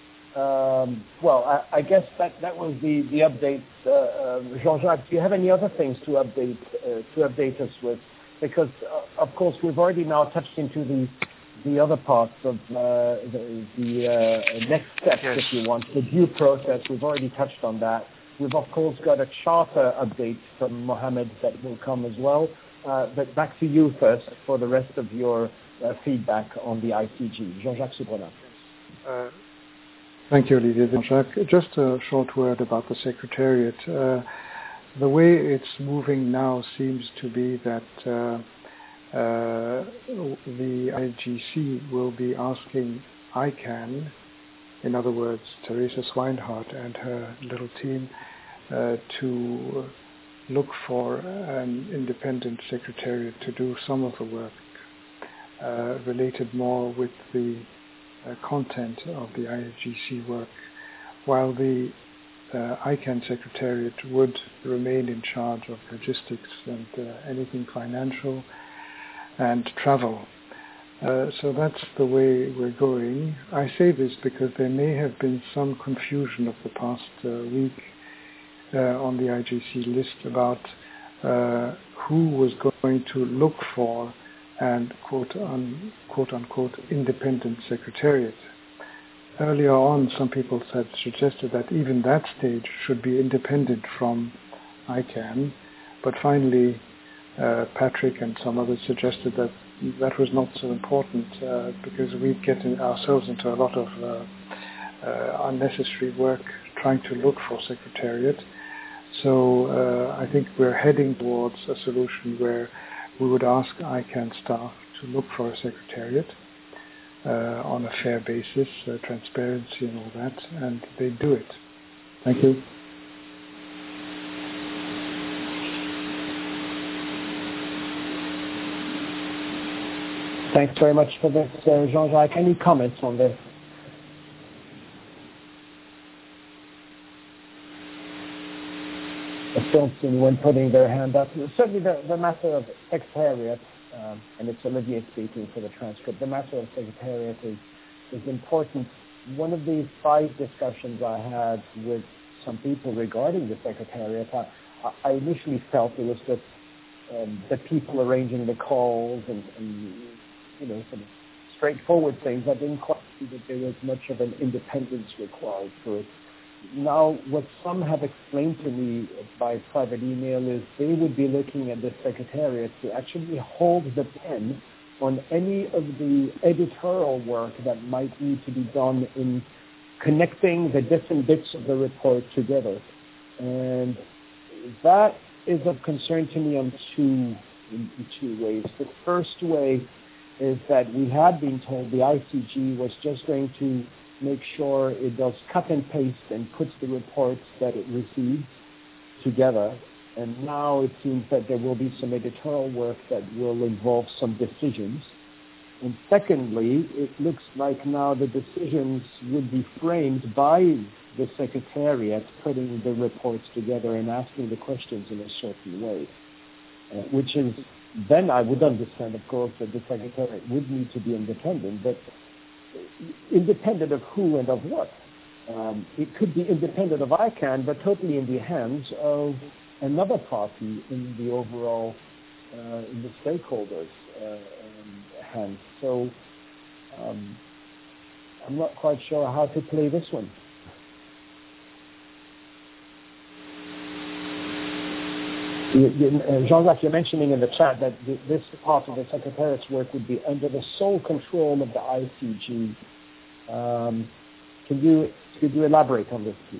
um, well, I, I guess that, that was the the update. Uh, uh, Jean-Jacques, do you have any other things to update uh, to update us with? Because uh, of course we've already now touched into the the other parts of uh, the, the uh, next steps, yes. If you want, the due process. We've already touched on that. We've of course got a charter update from Mohamed that will come as well. Uh, but back to you first for the rest of your uh, feedback on the I C G. Jean-Jacques Sobranat. Uh, thank you, Olivier. Jean-Jacques, just a short word about the Secretariat. Uh, the way it's moving now seems to be that uh, uh, the I G C will be asking I CANN, in other words, Teresa Swinehart and her little team, uh, to look for an independent secretariat to do some of the work uh, related more with the uh, content of the I G C work, while the uh, I CANN secretariat would remain in charge of logistics and uh, anything financial and travel. Uh, so that's the way we're going. I say this because there may have been some confusion of the past uh, week Uh, on the I G C list about uh, who was going to look for and quote, un, quote unquote independent secretariat. Earlier on, some people had suggested that even that stage should be independent from I CANN, but finally uh, Patrick and some others suggested that that was not so important uh, because we'd get in ourselves into a lot of uh, uh, unnecessary work trying to look for secretariat. So uh, I think we're heading towards a solution where we would ask I CANN staff to look for a secretariat uh, on a fair basis, uh, transparency and all that, and they do it. Thank you. Thanks very much for this, uh, Jean-Jacques. Any comments on this? I don't see anyone putting their hand up. Certainly the, the matter of secretariat, um, and it's Olivier speaking for the transcript, the matter of secretariat is, is important. One of the five discussions I had with some people regarding the secretariat, I, I initially felt it was just um, the people arranging the calls and, and you know, sort of straightforward things. I didn't quite see that there was much of an independence required for it. Now, what some have explained to me by private email is they would be looking at the Secretariat to actually hold the pen on any of the editorial work that might need to be done in connecting the different bits of the report together. And that is of concern to me on two, in two ways. The first way is that we had been told the I C G was just going to make sure it does cut and paste and puts the reports that it receives together. And now it seems that there will be some editorial work that will involve some decisions. And secondly, it looks like now the decisions would be framed by the Secretariat putting the reports together and asking the questions in a certain way, uh, which is, then I would understand, of course, that the Secretariat would need to be independent, but independent of who and of what? Um, it could be independent of I CAN, but totally in the hands of another party in the overall, uh, in the stakeholders' uh, um, hands. So um, I'm not quite sure how to play this one. You, you, uh, Jean-Jacques, you're mentioning in the chat that th- this part of the Secretariat's work would be under the sole control of the I C G. Um, can you could you elaborate on this, please?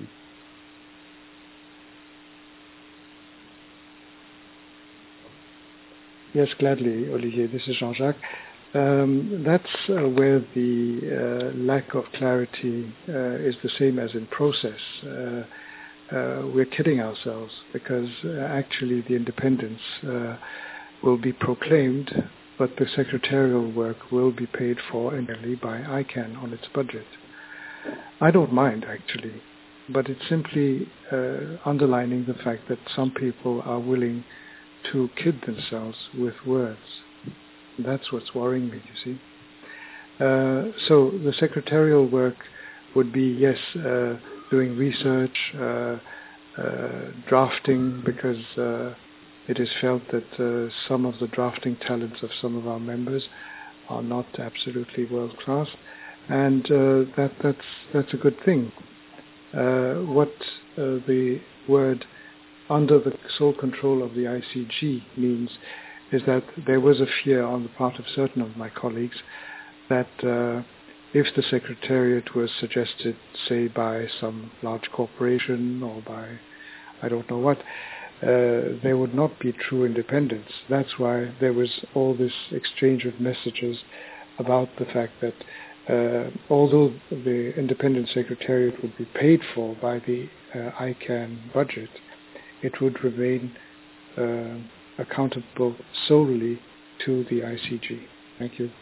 Yes, gladly, Olivier. This is Jean-Jacques. Um, that's uh, where the uh, lack of clarity uh, is the same as in process. Uh, uh, we're kidding ourselves because uh, actually the independence uh, will be proclaimed, but the secretarial work will be paid for entirely by I CAN on its budget. I don't mind, actually, but it's simply uh, underlining the fact that some people are willing to kid themselves with words. That's what's worrying me, you see. Uh, so the secretarial work would be, yes, uh, doing research, uh, uh, drafting, because uh, it is felt that uh, some of the drafting talents of some of our members are not absolutely world-class, and uh, that, that's, that's a good thing. Uh, what uh, the word under the sole control of the I C G means is that there was a fear on the part of certain of my colleagues that uh, if the Secretariat was suggested, say, by some large corporation or by I don't know what, uh, there would not be true independence. That's why there was all this exchange of messages about the fact that uh, although the independent Secretariat would be paid for by the uh, I CAN budget, it would remain uh, accountable solely to the I C G. Thank you.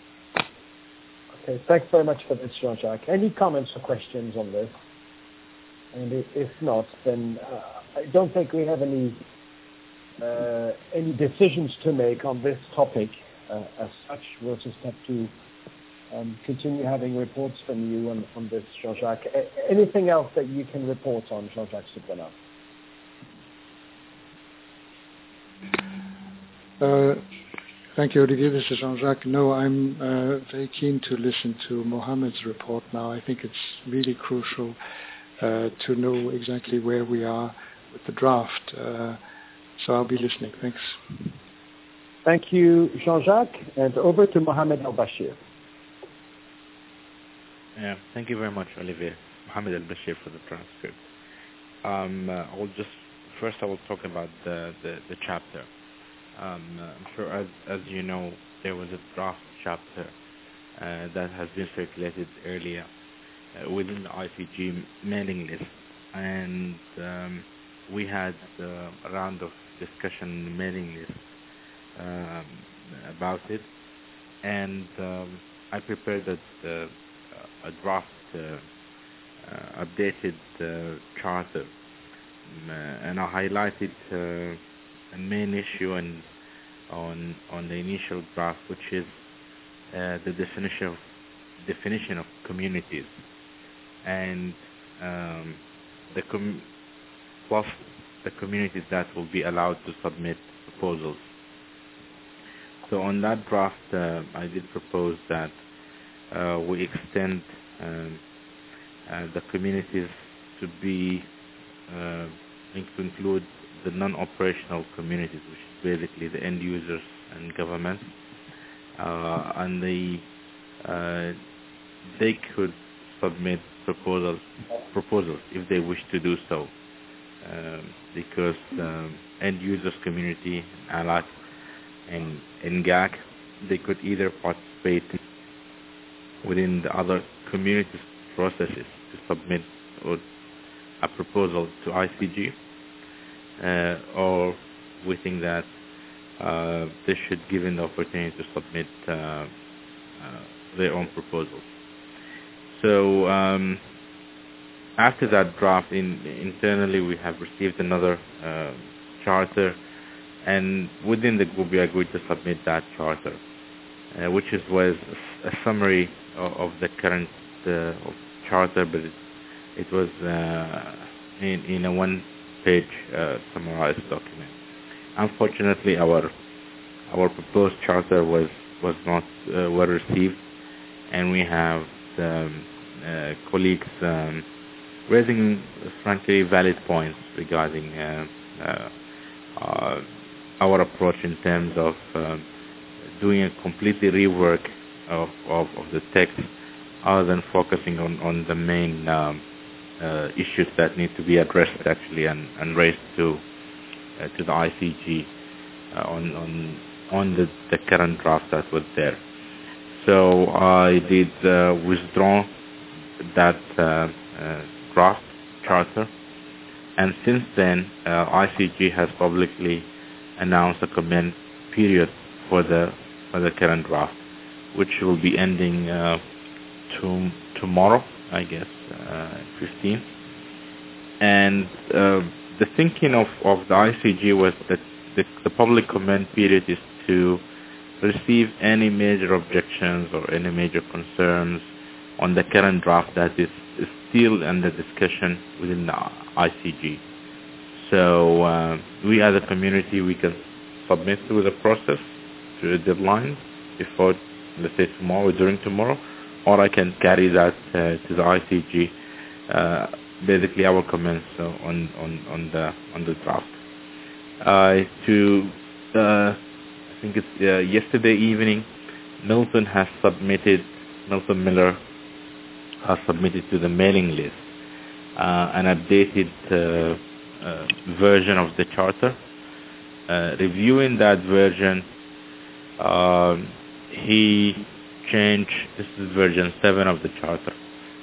Okay, thanks very much for this, Jean-Jacques. Any comments or questions on this? And if not, then uh, I don't think we have any uh, any decisions to make on this topic uh, as such. We'll just have to um, continue having reports from you on, on this, Jean-Jacques. A- anything else that you can report on, Jean-Jacques Soubenat? Uh, thank you, Olivier. This is Jean-Jacques. No, I'm uh, very keen to listen to Mohammed's report now. I think it's really crucial uh, to know exactly where we are with the draft. Uh, so I'll be listening. Thanks. Thank you, Jean-Jacques. And over to Mohamed Al-Bashir. Yeah, thank you very much, Olivier. Mohamed Al-Bashir for the transcript. Um, uh, I'll just, first I will talk about the, the, the chapter. Um, uh, I'm sure, as, as you know, there was a draft chapter uh, that has been circulated earlier uh, within the I C G mailing list, and um, we had uh, a round of discussion in the mailing list um, about it, and um, I prepared a, a, a draft uh, uh, updated uh, charter, um, uh, and I highlighted uh, a main issue and on on the initial draft, which is uh, the definition of definition of communities, and um, the com- plus the communities that will be allowed to submit proposals. So on that draft, uh, I did propose that uh, we extend um, uh, the communities to be uh, to include the non-operational communities, which is basically the end users and governments, uh, and the uh, they could submit proposals proposals if they wish to do so, um, because um, end users community, ALAC, and N G A C, they could either participate within the other communities processes to submit or a proposal to I C G, uh, or we think that uh, they should given the opportunity to submit uh, uh, their own proposals. So um, after that draft, in, internally we have received another uh, charter, and within the group we agreed to submit that charter, uh, which is, was a summary of, of the current uh, of charter, but it, it was uh, in, in a one-page uh, summarized document. Unfortunately, our our proposed charter was was not uh, well received, and we have um, uh, colleagues um, raising frankly valid points regarding uh, uh, uh, our approach in terms of uh, doing a completely rework of, of, of the text, other than focusing on, on the main um, uh, issues that need to be addressed actually and, and raised to uh, to the I C G uh, on on on the, the current draft that was there. So I did uh, withdraw that uh, uh, draft charter, and since then uh, I C G has publicly announced a comment period for the for the current draft, which will be ending uh, to, tomorrow, I guess, uh, fifteenth. And uh, the thinking of, of the I C G was that the, the public comment period is to receive any major objections or any major concerns on the current draft that is, is still under discussion within the I C G. So uh, we as a community, we can submit through the process to a deadline before, let's say, tomorrow or during tomorrow, or I can carry that uh, to the I C G, uh, basically our comments uh, on, on, on the on the draft. Uh, to uh, I think it's uh, yesterday evening, Milton has submitted, Milton Miller has submitted to the mailing list uh, an updated uh, uh, version of the charter. Uh, reviewing that version, uh, he changed, this is version seven of the charter.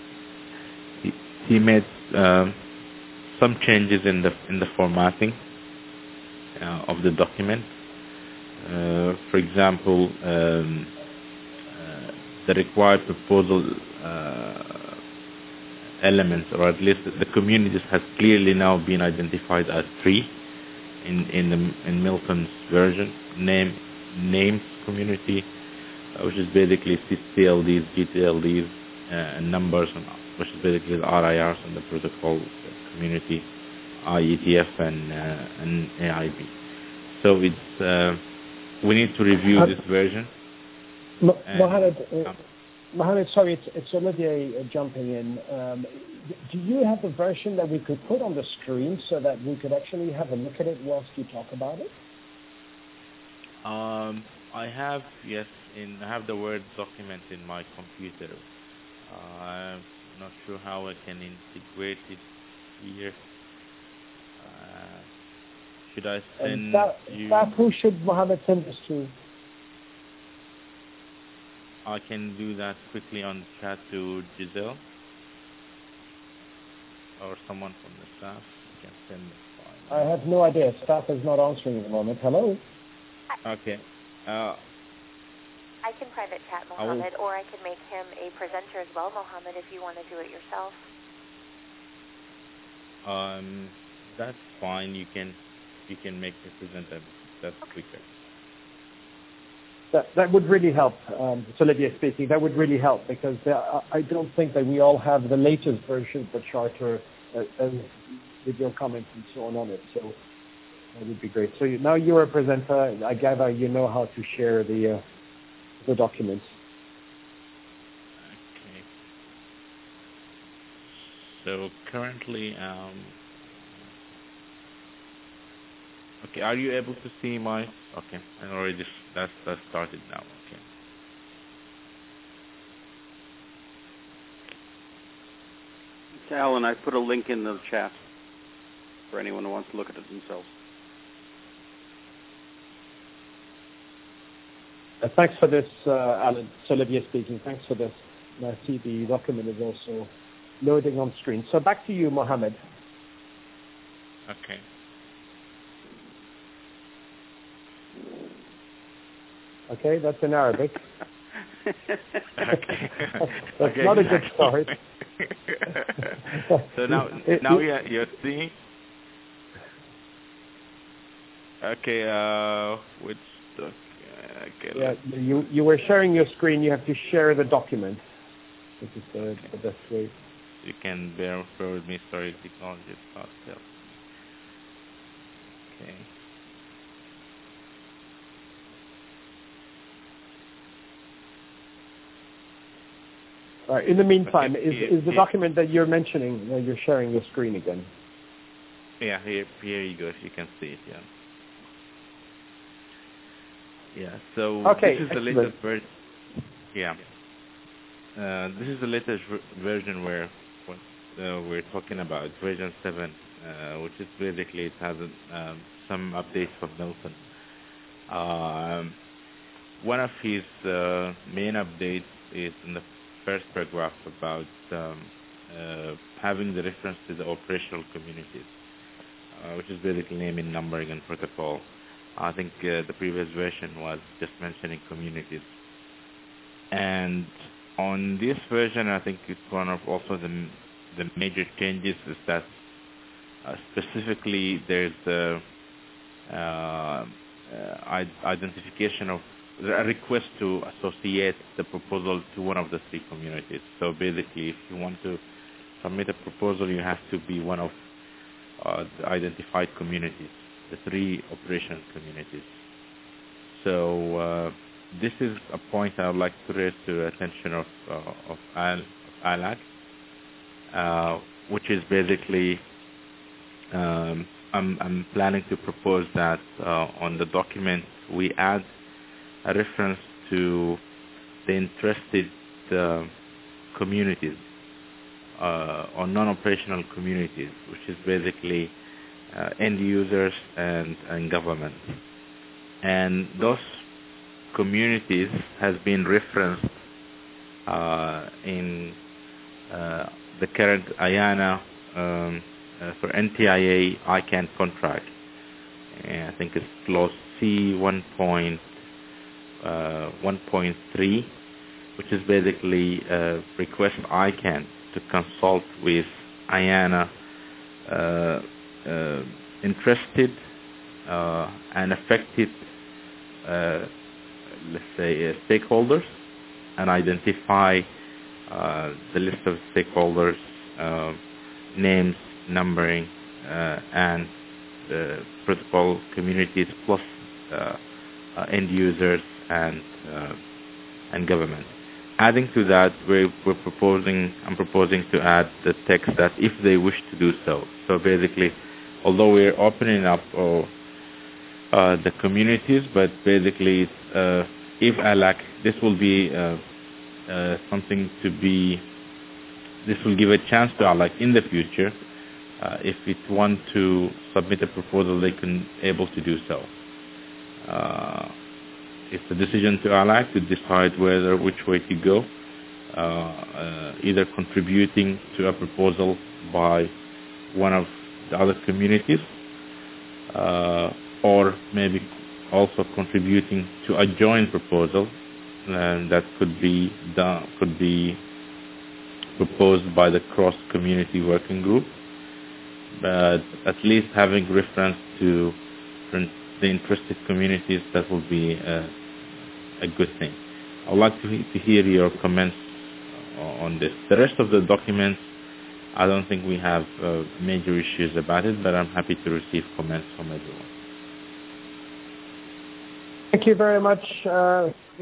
He, he made uh, some changes in the in the formatting uh, of the document. Uh, for example, um, uh, the required proposal uh, elements, or at least the communities, has clearly now been identified as three in in, the, in Milton's version. Name, names community, uh, which is basically C T L Ds, G T L Ds, uh, and numbers, and, which is basically the R I Rs and the protocol community, I E T F and uh, and A I B. So it's uh, we need to review this version. Mo- Mohammed, uh, Mohammed, sorry, it's, it's Olivier uh, jumping in. Um, do you have a version that we could put on the screen so that we could actually have a look at it whilst you talk about it? Um, I have, yes, in I have the Word document in my computer. Uh, I'm not sure how I can integrate it here. Uh, should I send staff, you? Staff, who should Mohammed send this to? I can do that quickly on chat to Giselle or someone from the staff. You can send the file. I have no idea. Staff is not answering at the moment. Hello? Okay. Uh, I can private chat Mohammed, or I can make him a presenter as well, Mohammed, if you want to do it yourself. Um, that's fine. You can you can make the presenter. That's okay. quicker. That, that would really help. Um, it's Olivier speaking. That would really help because uh, I don't think that we all have the latest version of the charter uh, and with your comments and so on on it. So that would be great. So you, now you're a presenter. I gather you know how to share the uh, the documents. So currently, um, okay, are you able to see my, okay, and already that's, that's started now, okay. It's Alan, I put a link in the chat for anyone who wants to look at it themselves. Uh, thanks for this, uh, Alan. It's Olivier speaking. Thanks for this. And I see the document is also loading on screen. So back to you, Mohammed. Okay. Okay, that's in Arabic. Okay. That's okay, not exactly. a good start. So now, now you're, you're seeing. Okay, uh, which doc? Okay, yeah, you you were sharing your screen. You have to share the document. This is the, the best way. You can bear with me. Sorry, technology is not helping. Okay. All right. In the meantime, okay, is here, is the here. document that you're mentioning? Uh, you're sharing your screen again. Yeah, here here you go. You can see it. Yeah. Yeah. So okay, this is excellent. the latest version. Yeah. Uh, this is the latest ver- version where what uh, we're talking about, version seven, uh, which is basically it has um, some updates from Nelson. Um, one of his uh, main updates is in the first paragraph about um, uh, having the reference to the operational communities, uh, which is basically naming, numbering, and protocol. I think uh, the previous version was just mentioning communities. And on this version, I think it's one of also the the major changes is that uh, specifically there's the uh, uh, identification of a request to associate the proposal to one of the three communities. So basically, if you want to submit a proposal, you have to be one of uh, the identified communities, the three operational communities. So uh, this is a point I would like to raise to the attention of uh, of Al ALAC, uh, which is basically um, I'm, I'm planning to propose that uh, on the document we add a reference to the interested uh, communities uh, or non-operational communities, which is basically uh, end users and, and government. And those communities has been referenced uh, in uh, the current IANA um, uh, for N T I A I CANN contract. And I think it's clause C one point three, which is basically uh, request I CANN to consult with IANA uh, uh, interested uh, and affected uh, let's say uh, stakeholders and identify uh, the list of stakeholders, uh, names, numbering, uh, and uh, protocol communities plus uh, uh, end users and uh, and government. Adding to that, we're, we're proposing, I'm proposing to add the text that if they wish to do so. So basically, although we're opening up uh, uh, the communities, but basically, uh, if ALAC, this will be uh, uh, something to be, this will give a chance to ALAC in the future, uh, if it want to submit a proposal, they can able to do so. Uh, It's a decision to ALAC to decide whether which way to go, uh, uh, either contributing to a proposal by one of the other communities, uh, or maybe also contributing to a joint proposal, and that could be done, could be proposed by the cross-community working group. But at least having reference to the interested communities, that will be uh, a good thing. I would like to, to hear your comments on this. The rest of the documents, I don't think we have uh, major issues about it, but I'm happy to receive comments from everyone. Thank you very much, uh, this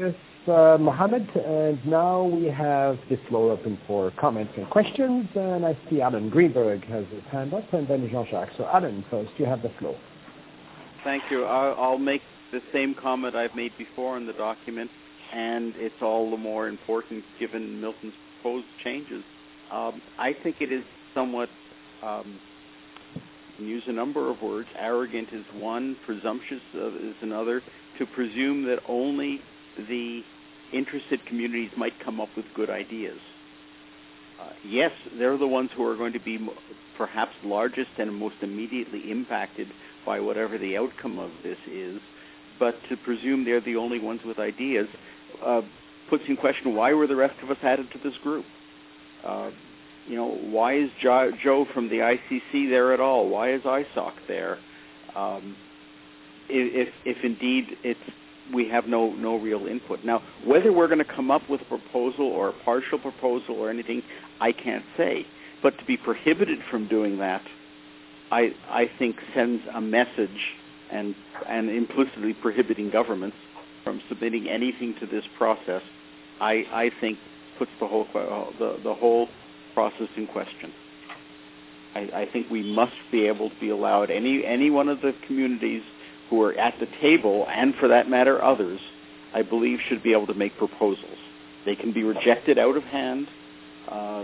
uh, Mohammed. And now we have the floor open for comments and questions. And I see Alan Greenberg has his hand up, and then Jean-Jacques. So Alan, first, you have the floor. Thank you. I'll, I'll make the same comment I've made before in the document, and it's all the more important given Milton's proposed changes. Um, I think it is somewhat, um, use a number of words, arrogant is one, presumptuous is another, to presume that only the interested communities might come up with good ideas. Uh, yes, they're the ones who are going to be perhaps largest and most immediately impacted by whatever the outcome of this is, but to presume they're the only ones with ideas uh, puts in question why were the rest of us added to this group. Uh, you know, why is jo- Joe from the I C C there at all? Why is I S O C there? Um, if, if indeed it's we have no, no real input. Now, whether we're going to come up with a proposal or a partial proposal or anything, I can't say. But to be prohibited from doing that, I, I think sends a message and, and implicitly prohibiting governments from submitting anything to this process, I, I think puts the whole, the, the whole process in question. I, I think we must be able to be allowed, any, any one of the communities who are at the table, and for that matter others, I believe should be able to make proposals. They can be rejected out of hand, uh,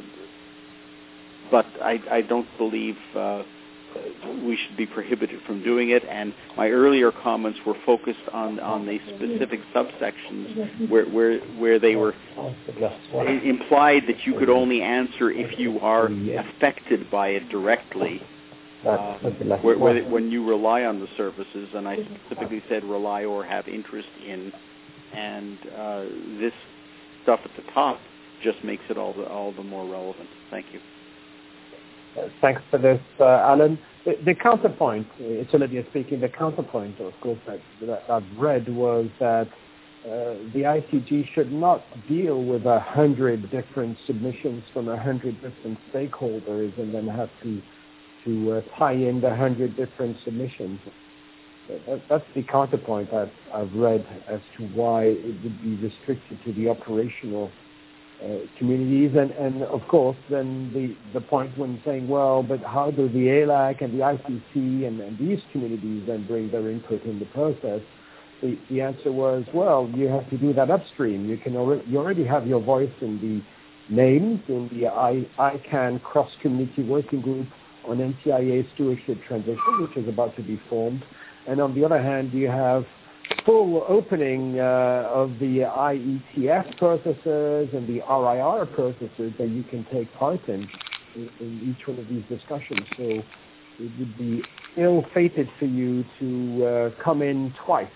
but I, I don't believe uh, we should be prohibited from doing it. And my earlier comments were focused on, on the specific subsections where, where, where they were implied that you could only answer if you are affected by it directly. Uh, where, where, when you rely on the services, and I specifically said rely or have interest in, and uh, this stuff at the top just makes it all the, all the more relevant. Thank you. Uh, thanks for this, uh, Alan. The, the counterpoint, it's Olivier speaking, the counterpoint, of course, that, that I've read was that uh, the I C G should not deal with a hundred different submissions from a hundred different stakeholders and then have to to uh, tie in the hundred different submissions. That, that's the counterpoint I've, I've read as to why it would be restricted to the operational uh, communities. And, and of course, then the, the point when saying, well, but how do the A L A C and the I C C and, and these communities then bring their input in the process? The, the answer was, well, you have to do that upstream. You can already, you already have your voice in the names, in the I, ICANN cross-community working group on N T I A stewardship transition, which is about to be formed. And on the other hand, you have full opening uh, of the I E T F processes and the R I R processes that you can take part in, in, in each one of these discussions. So it would be ill-fated for you to uh, come in twice.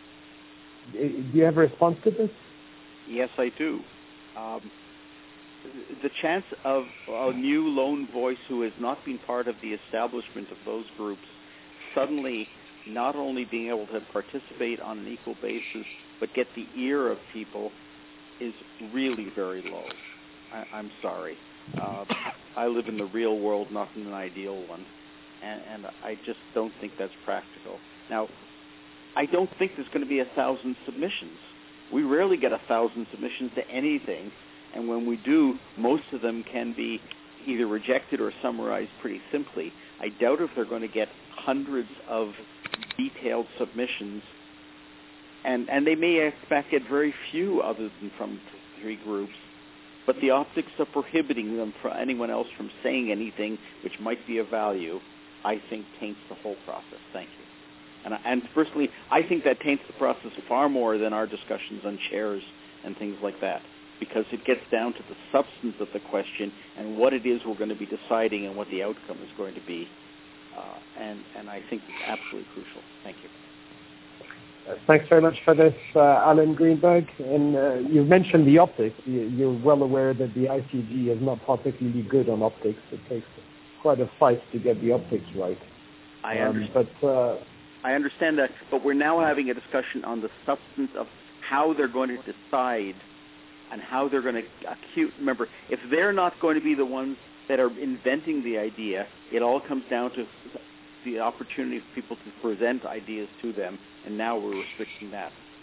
Do you have a response to this? Yes, I do. Um, the chance of a new lone voice who has not been part of the establishment of those groups suddenly not only being able to participate on an equal basis but get the ear of people is really very low. I, I'm sorry. Uh, I live in the real world, not in an ideal one, and, and I just don't think that's practical. Now, I don't think there's going to be a thousand submissions. We rarely get a thousand submissions to anything. And when we do, most of them can be either rejected or summarized pretty simply. I doubt if they're going to get hundreds of detailed submissions, and, and they may expect get very few other than from three groups, but the optics of prohibiting them for anyone else from saying anything which might be of value, I think taints the whole process. Thank you. And, and personally, I think that taints the process far more than our discussions on chairs and things like that, because it gets down to the substance of the question and what it is we're going to be deciding and what the outcome is going to be. Uh, and, and I think it's absolutely crucial. Thank you. Uh, thanks very much for this, uh, Alan Greenberg. And uh, you've mentioned the optics. You're well aware that the I C G is not particularly good on optics. It takes quite a fight to get the optics right. I um, understand. But uh, I understand that, but we're now having a discussion on the substance of how they're going to decide and how they're going to acute. Remember, if they're not going to be the ones that are inventing the idea, it all comes down to the opportunity for people to present ideas to them, and now we're restricting that.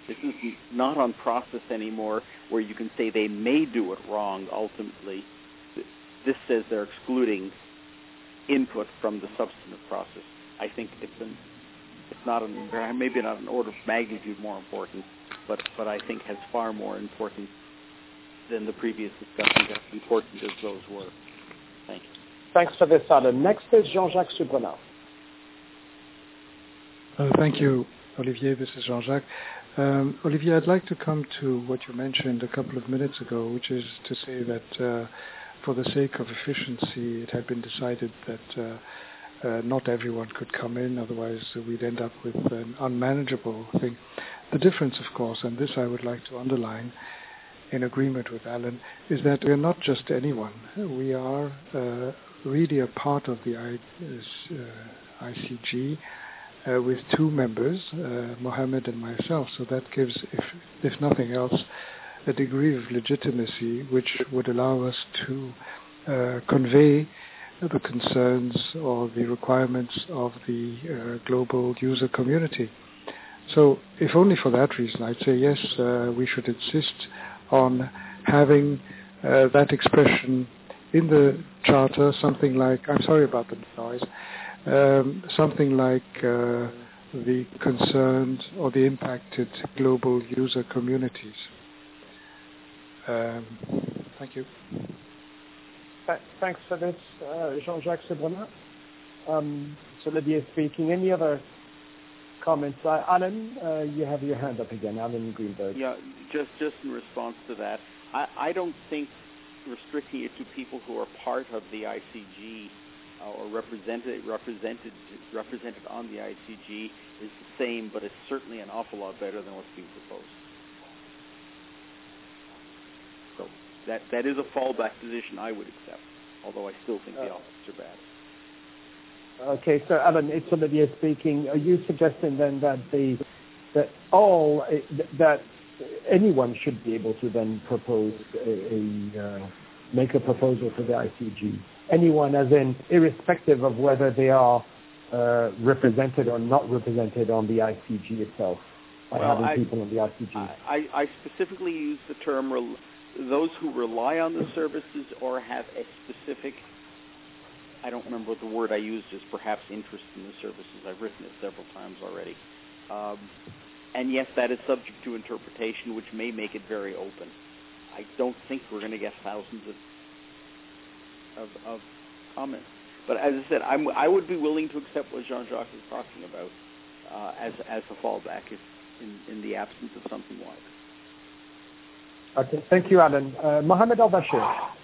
This is not on process anymore where you can say they may do it wrong ultimately. This says they're excluding input from the substantive process. I think it's an, it's not an, maybe not an order of magnitude more important, but, but I think has far more importance than the previous discussions, as important as those were. Thank you. Thanks for this, Alan. Next is Jean-Jacques Surprenant. Uh, thank you, Olivier. This is Jean-Jacques. Um, Olivier, I'd like to come to what you mentioned a couple of minutes ago, which is to say that uh, for the sake of efficiency, it had been decided that uh, uh, not everyone could come in, otherwise uh, we'd end up with an unmanageable thing. The difference, of course, and this I would like to underline, in agreement with Alan, is that we're not just anyone. We are uh, really a part of the I, uh, I C G uh, with two members, uh, Mohammed and myself. So that gives, if, if nothing else, a degree of legitimacy which would allow us to uh, convey the concerns or the requirements of the uh, global user community. So if only for that reason, I'd say yes, uh, we should insist on having uh, that expression in the charter, something like, I'm sorry about the noise, um, something like uh, the concerned or the impacted global user communities. Um, thank you. Th- thanks for this, uh, Jean-Jacques Surprenant. Um, so Olivier speaking. Any other comments? Uh, Alan, uh, you have your hand up again. Alan Greenberg. Yeah, just just in response to that, I, I don't think restricting it to people who are part of the I C G uh, or represented represented represented on the I C G is the same, but it's certainly an awful lot better than what's being proposed. So that that is a fallback position I would accept, although I still think the uh, opposites are bad. Okay, so Alan, it's Olivier speaking. Are you suggesting then that the that all that anyone should be able to then propose a, a uh, make a proposal for the I C G? Anyone, as in irrespective of whether they are uh, represented or not represented on the I C G itself, by well, having I, people on the I C G. I, I specifically use the term rel- those who rely on the services or have a specific, I don't remember what the word I used is, perhaps interest in the services. I've written it several times already. Um, and yes, that is subject to interpretation, which may make it very open. I don't think we're going to get thousands of, of, of comments. But as I said, I'm, I would be willing to accept what Jean-Jacques is talking about uh, as, as a fallback if, in, in the absence of something wider. Okay, thank you, Alan. Uh, Mohammed Al-Bashir.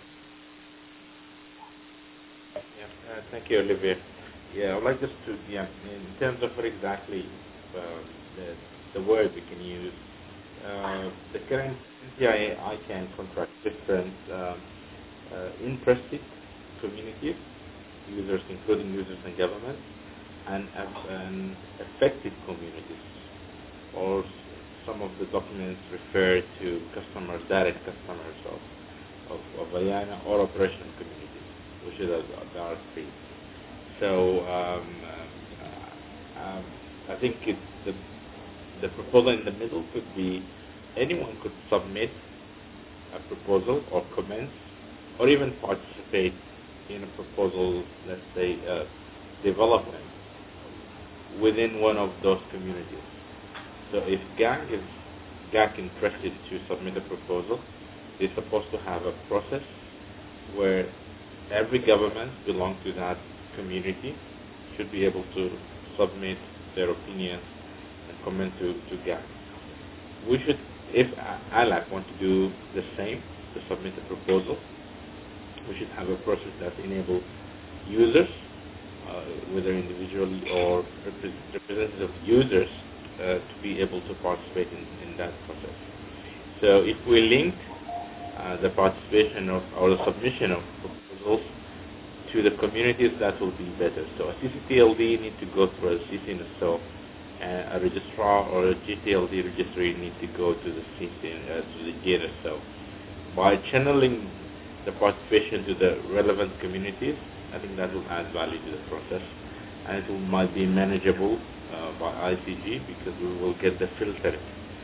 Yeah, uh, thank you, Olivier. Yeah, I would like just to, yeah, in terms of what exactly uh, the, the word we can use, uh, the current N T I A ICANN contract different um, uh, interested communities, users including users and government, and, uh, and affected communities, or some of the documents refer to customers, direct customers of, of, of IANA or operational communities, which is the R three. So um, uh, um, I think it, the, the proposal in the middle could be anyone could submit a proposal or comments or even participate in a proposal, let's say, uh, development within one of those communities. So if G A C is G A C interested to submit a proposal, it's supposed to have a process where every government belonging to that community should be able to submit their opinions and comment to, to G A C. We should, if A L A C want to do the same, to submit a proposal, we should have a process that enables users, uh, whether individually or repre- representative users, Uh, to be able to participate in, in that process. So if we link uh, the participation of or the submission of proposals to the communities, that will be better. So a C C T L D need to go through a C C N S O, and a registrar or a G T L D registry need to go to the C C N, uh, to the G N S O. By channeling the participation to the relevant communities, I think that will add value to the process, and it will, might be manageable Uh, by I C G, because we will get the filtering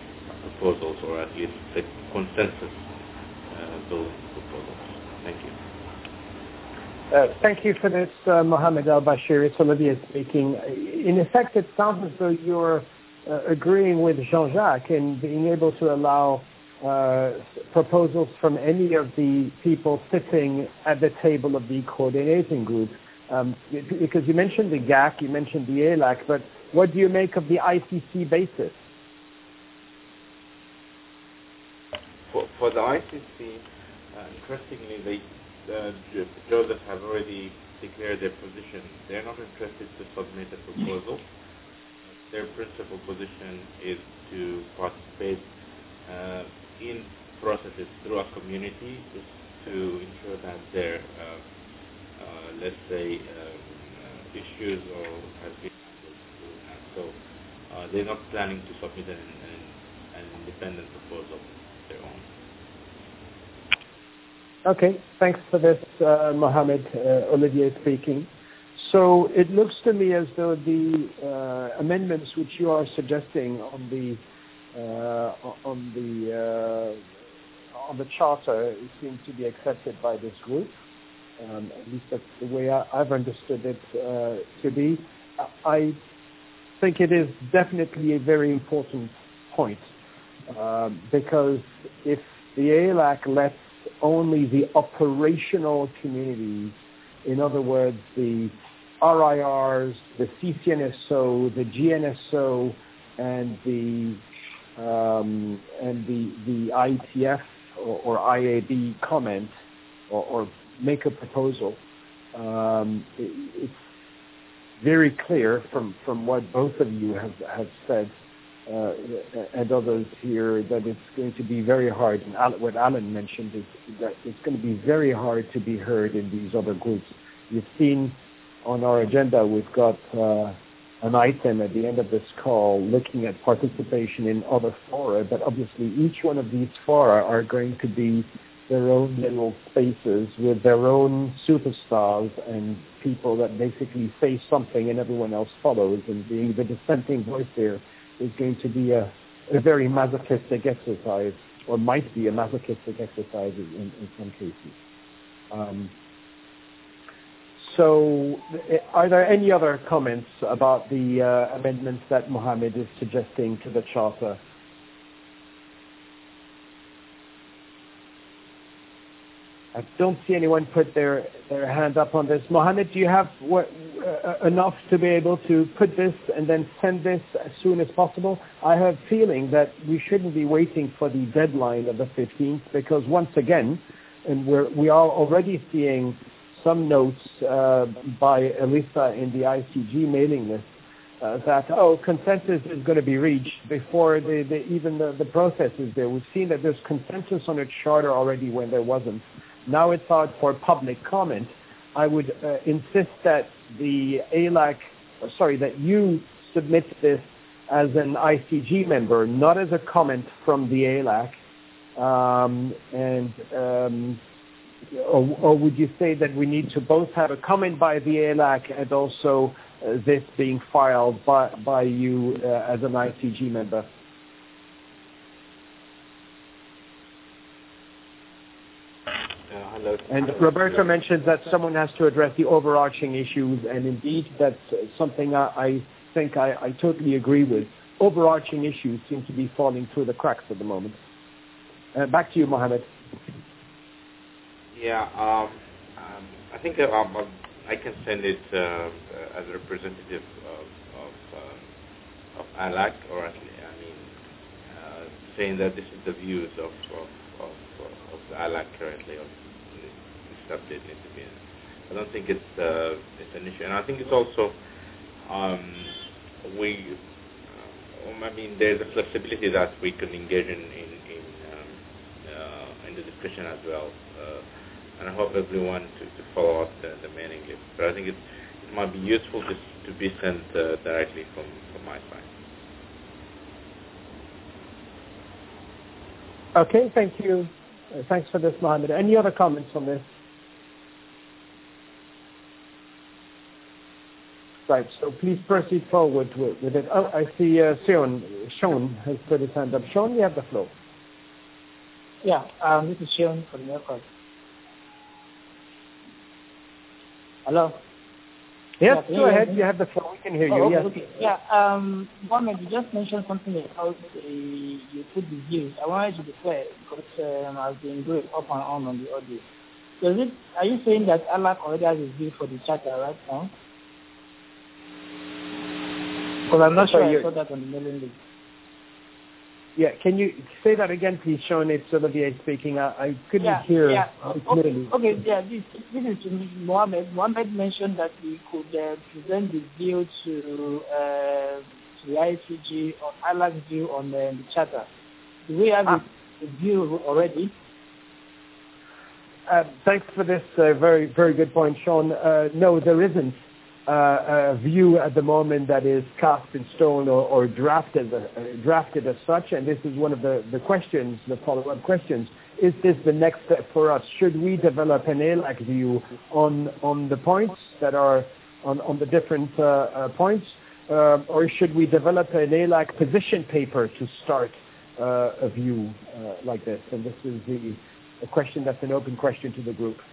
proposals, or at least the consensus uh, building proposals. Thank you. Uh, thank you for this, uh, Mohammed Al-Bashir. It's Olivier speaking. In effect, it sounds as though you're uh, agreeing with Jean-Jacques in being able to allow uh, proposals from any of the people sitting at the table of the coordinating group. Um, because you mentioned the G A C, you mentioned the A L A C, but what do you make of the I C C basis? For, for the I C C, uh, interestingly, they Uh, Joseph have already declared their position. They're not interested to submit a proposal. Their principal position is to participate uh, in processes through a community, just to ensure that their, uh, uh, let's say, um, uh, issues or has been handled. And so uh, they're not planning to submit an, an, an independent proposal of their own. Okay, thanks for this, uh, Mohammed. Uh, Olivier speaking. So it looks to me as though the uh, amendments which you are suggesting on the uh, on the uh, on the charter seem to be accepted by this group. Um, at least that's the way I, I've understood it uh, to be. I think it is definitely a very important point uh, because if the A L A C lets only the operational communities, in other words, the R I Rs, the C C N S O, the G N S O, and the um, and the the I T F or, or I A B comment or, or make a proposal. Um, it, it's very clear from, from what both of you have have said. Uh, and others here that it's going to be very hard, and Alan, what Alan mentioned is that it's going to be very hard to be heard in these other groups. You've seen on our agenda we've got uh, an item at the end of this call looking at participation in other fora, but obviously each one of these fora are going to be their own little spaces with their own superstars and people that basically say something and everyone else follows, and being the dissenting voice there is going to be a, a very masochistic exercise, or might be a masochistic exercise in, in some cases. Um, so are there any other comments about the uh, amendments that Mohammed is suggesting to the Charter? I don't see anyone put their, their hand up on this. Mohammed, do you have what, uh, enough to be able to put this and then send this as soon as possible? I have a feeling that we shouldn't be waiting for the deadline of the fifteenth, because once again, and we're, we are already seeing some notes uh, by Elisa in the I C G mailing list uh, that, oh, consensus is going to be reached before the, the, even the, the process is there. We've seen that there's consensus on a charter already when there wasn't. Now it's out for public comment. I would uh, insist that the A L A C, sorry, that you submit this as an I C G member, not as a comment from the A L A C. Um, and um, or, or would you say that we need to both have a comment by the A L A C and also uh, this being filed by, by you uh, as an I C G member? And Roberto mentioned that someone has to address the overarching issues, and indeed that's something I, I think I, I totally agree with. Overarching issues seem to be falling through the cracks at the moment. Uh, back to you, Mohammed. Yeah, um, um, I think uh, um, I can send it uh, as a representative of, of, uh, of A L A C, or at least, I mean, uh, saying that this is the views of, of, of, of the A L A C currently, of update independence. I don't think it's uh, it's an issue, and I think it's also um, we. Uh, I mean, there's a flexibility that we can engage in in in, um, uh, in the discussion as well, uh, and I hope everyone to, to follow up the, the mailing list. But I think it it might be useful just to be sent uh, directly from from my side. Okay, thank you. Uh, thanks for this, Mohammed. Any other comments on this? Right, so please proceed forward with, with it. Oh, I see uh, Sean, Sean has put his hand up. Sean, you have the floor. Yeah, um, this is Sean from Nepal. Hello? Yes, yeah, go ahead. You have the floor. We can hear you. Oh, okay, yes. okay. Yeah, um, Mohammed, you just mentioned something about uh, you put the views. I wanted to be clear because um, I've been going up and on on the audio. So is it, are you saying that Allah already has his view for the charter right now? Because I'm not sure I saw that on the mailing list. Yeah, can you say that again, please, Sean? It's Olivier speaking. I, I couldn't yeah, hear yeah. it okay, clearly. okay, yeah, this, this is Mohammed. Mohammed mentioned that we could uh, present the view to, uh, to the I C G or Allah's view on uh, the charter. Do we have ah. a, a view already? Uh, thanks for this uh, very, very good point, Sean. Uh, no, there isn't uh, a view at the moment that is cast in stone or, or drafted, uh, drafted as such, and this is one of the, the questions, the follow-up questions. Is this the next step for us? Should we develop an A L A C view on, on the points that are on, on the different uh, uh, points, uh, or should we develop an A L A C position paper to start uh, a view uh, like this? And this is the a question that's an open question to the group,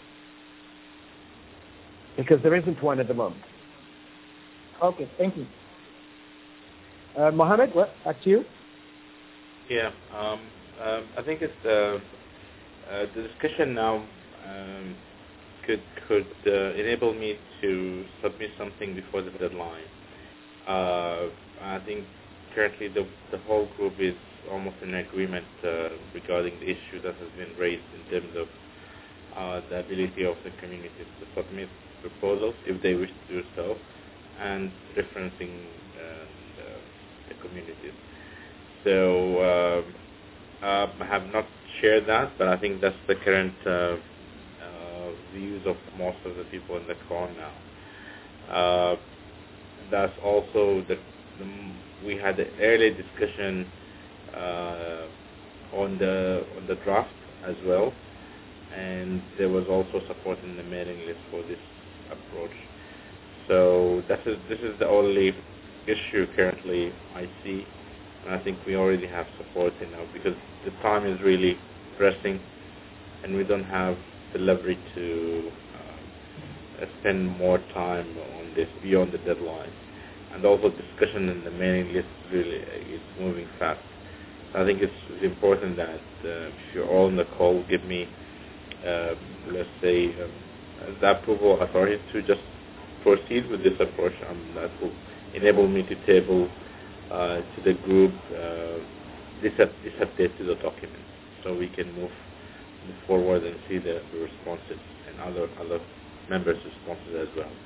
because there isn't one at the moment. Okay, thank you. Uh, Mohammed, what, back to you? Yeah, um, uh, I think it's uh, uh, the discussion now um, could could uh, enable me to submit something before the deadline. Uh, I think currently the the whole group is almost in agreement uh, regarding the issue that has been raised in terms of uh, the ability of the communities to submit proposals if they wish to do so, and referencing uh, the, the communities. So uh, uh, I have not shared that, but I think that's the current uh, uh, views of most of the people in the call now. Uh, that's also the, the we had an early discussion uh, on the on the draft as well, and there was also support in the mailing list for this approach. So that is this is the only issue currently I see, and I think we already have support in now because the time is really pressing, and we don't have the leverage to uh, spend more time on this beyond the deadline. And also discussion in the mailing list really is moving fast. I think it's important that uh, if you're all on the call, give me, uh, let's say, um, the approval authority to just proceed with this approach. Um, that will enable me to table uh, to the group uh, this, this update to the document, so we can move, move forward and see the, the responses and other other members' responses as well.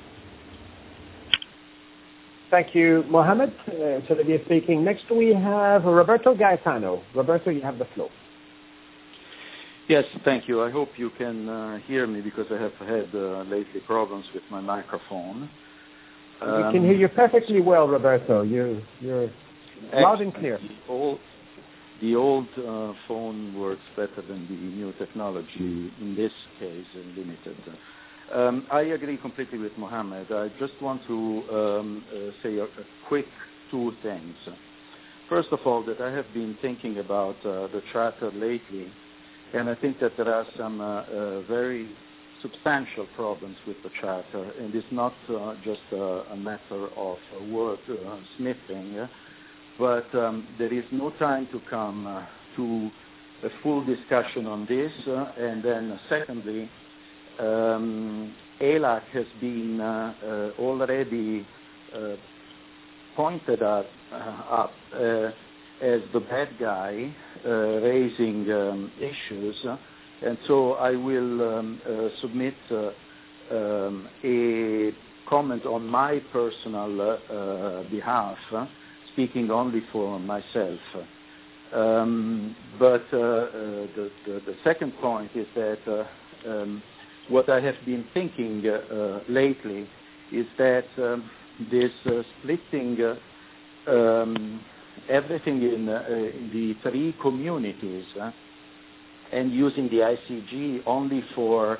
Thank you, Mohammed. Uh, so Olivier speaking. Next we have Roberto Gaetano. Roberto, you have the floor. Yes, thank you. I hope you can uh, hear me because I have had uh, lately problems with my microphone. Um, we can hear you perfectly well, Roberto. You, you're loud and clear. The old, the old uh, phone works better than the new technology, in this case, limited. Um, I agree completely with Mohammed. I just want to um, uh, say a, a quick two things. First of all, that I have been thinking about uh, the charter lately, and I think that there are some uh, uh, very substantial problems with the charter, and it's not uh, just uh, a matter of uh, word uh, sniffing, but um, there is no time to come uh, to a full discussion on this, uh, and then secondly, Um, A L A C has been uh, uh, already uh, pointed at, uh, up uh, as the bad guy uh, raising um, issues, uh, and so I will um, uh, submit uh, um, a comment on my personal uh, uh, behalf, uh, speaking only for myself. Um, but uh, uh, the, the, the second point is that uh, um, what I have been thinking uh, uh, lately is that um, this uh, splitting uh, um, everything in, uh, in the three communities uh, and using the I C G only for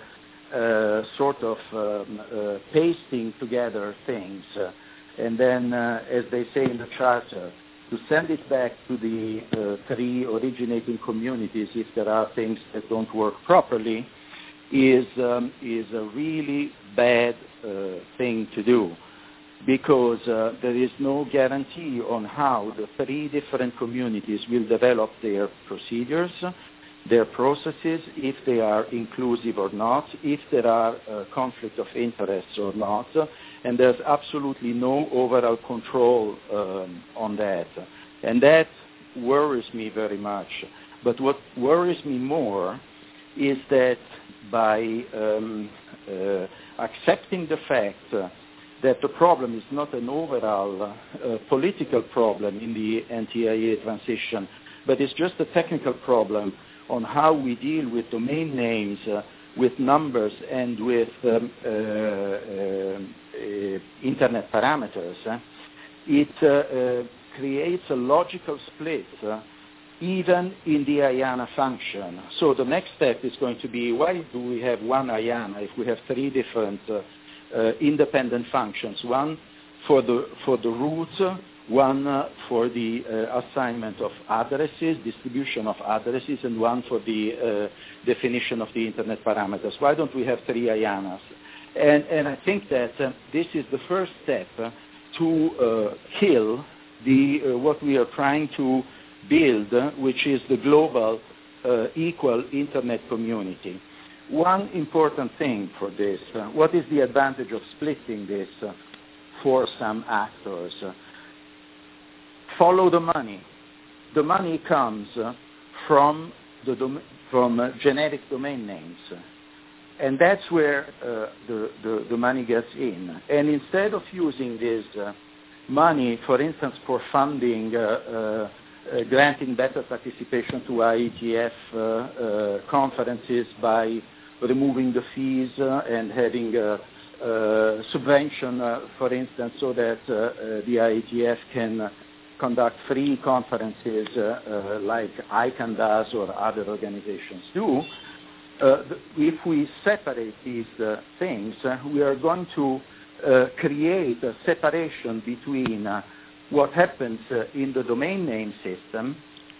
uh, sort of um, uh, pasting together things, uh, and then, uh, as they say in the charter, to send it back to the uh, three originating communities if there are things that don't work properly, is um, is a really bad uh, thing to do, because uh, there is no guarantee on how the three different communities will develop their procedures, their processes, if they are inclusive or not, if there are uh, conflict of interests or not, and there's absolutely no overall control um, on that. And that worries me very much. But what worries me more is that by um, uh, accepting the fact uh, that the problem is not an overall uh, political problem in the N T I A transition, but it's just a technical problem on how we deal with domain names, uh, with numbers, and with um, uh, uh, uh, internet parameters, uh, it uh, uh, creates a logical split uh, even in the IANA function. So the next step is going to be, why do we have one IANA if we have three different uh, uh, independent functions, one for the, for the root, one uh, for the uh, assignment of addresses, distribution of addresses, and one for the uh, definition of the internet parameters. Why don't we have three IANAs? And, and I think that uh, this is the first step uh, to uh, kill the, uh, what we are trying to build, uh, which is the global uh, equal internet community. One important thing for this, uh, what is the advantage of splitting this uh, for some actors? Uh, follow the money. The money comes uh, from, the dom- from uh, generic domain names. And that's where uh, the, the, the money gets in. And instead of using this uh, money, for instance, for funding, uh, uh, uh, granting better participation to I E T F uh, uh, conferences by removing the fees uh, and having a, a subvention, uh, for instance, so that uh, uh, the I E T F can uh, conduct free conferences uh, uh, like ICANN does or other organizations do. Uh, if we separate these uh, things, uh, we are going to uh, create a separation between uh, what happens uh, in the domain name system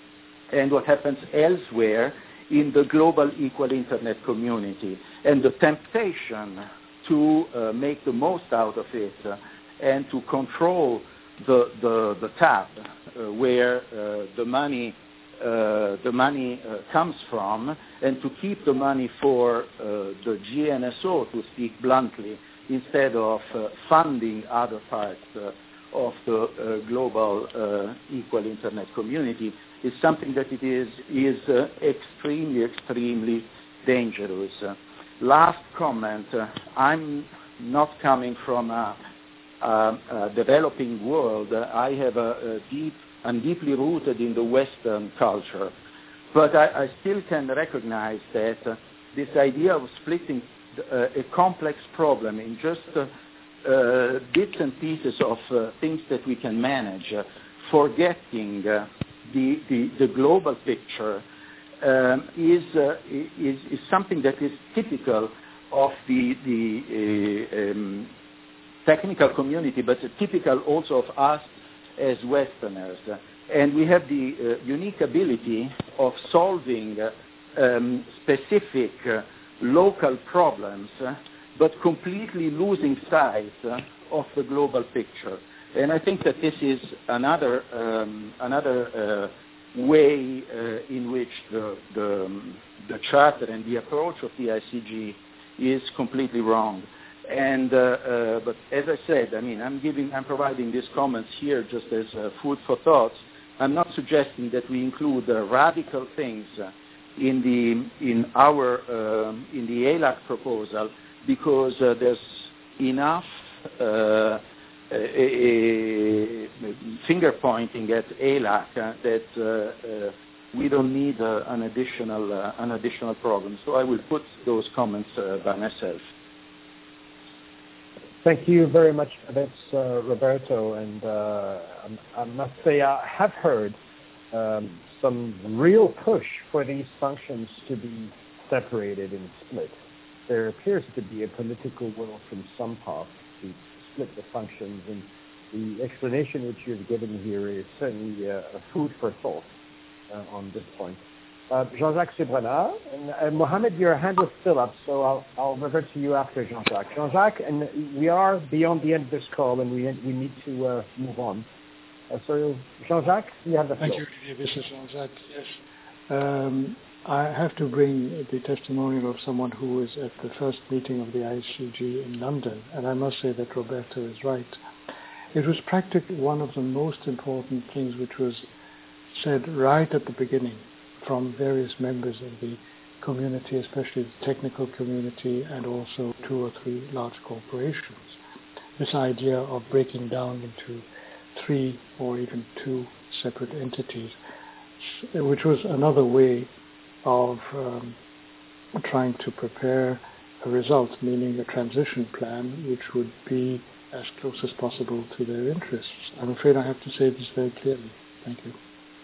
and what happens elsewhere in the global equal internet community. And the temptation to uh, make the most out of it uh, and to control the, the, the tab uh, where uh, the money Uh, the money uh, comes from, and to keep the money for uh, the G N S O, to speak bluntly, instead of uh, funding other parts uh, of the uh, global uh, equal internet community, is something that it is, is uh, extremely, extremely dangerous. Uh, last comment, uh, I'm not coming from a, a, a developing world. I have a, a deep I'm deeply rooted in the Western culture, but I, I still can recognize that uh, this idea of splitting uh, a complex problem in just uh, uh, bits and pieces of uh, things that we can manage, uh, forgetting uh, the, the, the global picture, um, is, uh, is, is something that is typical of the, the uh, um, technical community, but typical also of us as Westerners. And we have the uh, unique ability of solving uh, um, specific uh, local problems, uh, but completely losing sight uh, of the global picture. And I think that this is another, um, another uh, way uh, in which the, the, the charter and the approach of the I C G is completely wrong. And uh, uh, but as I said, I mean, I'm giving, I'm providing these comments here just as uh, food for thought. I'm not suggesting that we include uh, radical things uh, in the in our uh, in the A LAC proposal, because uh, there's enough uh, a, a finger pointing at A LAC uh, that uh, uh, we don't need uh, an additional uh, an additional problem. So I will put those comments uh, by myself. Thank you very much for this, uh, Roberto. And uh, I must say I have heard um, some real push for these functions to be separated and split. there appears to be a political will from some parts to split the functions, and the explanation which you've given here is certainly uh, a food for thought uh, on this point. Uh, Jean-Jacques Sebrenat, and uh, Mohamed, your hand is still up, so I'll, I'll revert to you after Jean-Jacques. Jean-Jacques, and we are beyond the end of this call, and we we need to uh, move on. Uh, so, Jean-Jacques, you have the floor. Thank you, Olivier. This is Jean-Jacques. Yes. Um, I have to bring the testimonial of someone who was at the first meeting of the I C G in London, and I must say that Roberto is right. It was practically one of the most important things which was said right at the beginning from various members of the community, especially the technical community, and also two or three large corporations. This idea of breaking down into three or even two separate entities, which was another way of um, trying to prepare a result, meaning a transition plan which would be as close as possible to their interests. I'm afraid I have to say this very clearly. Thank you.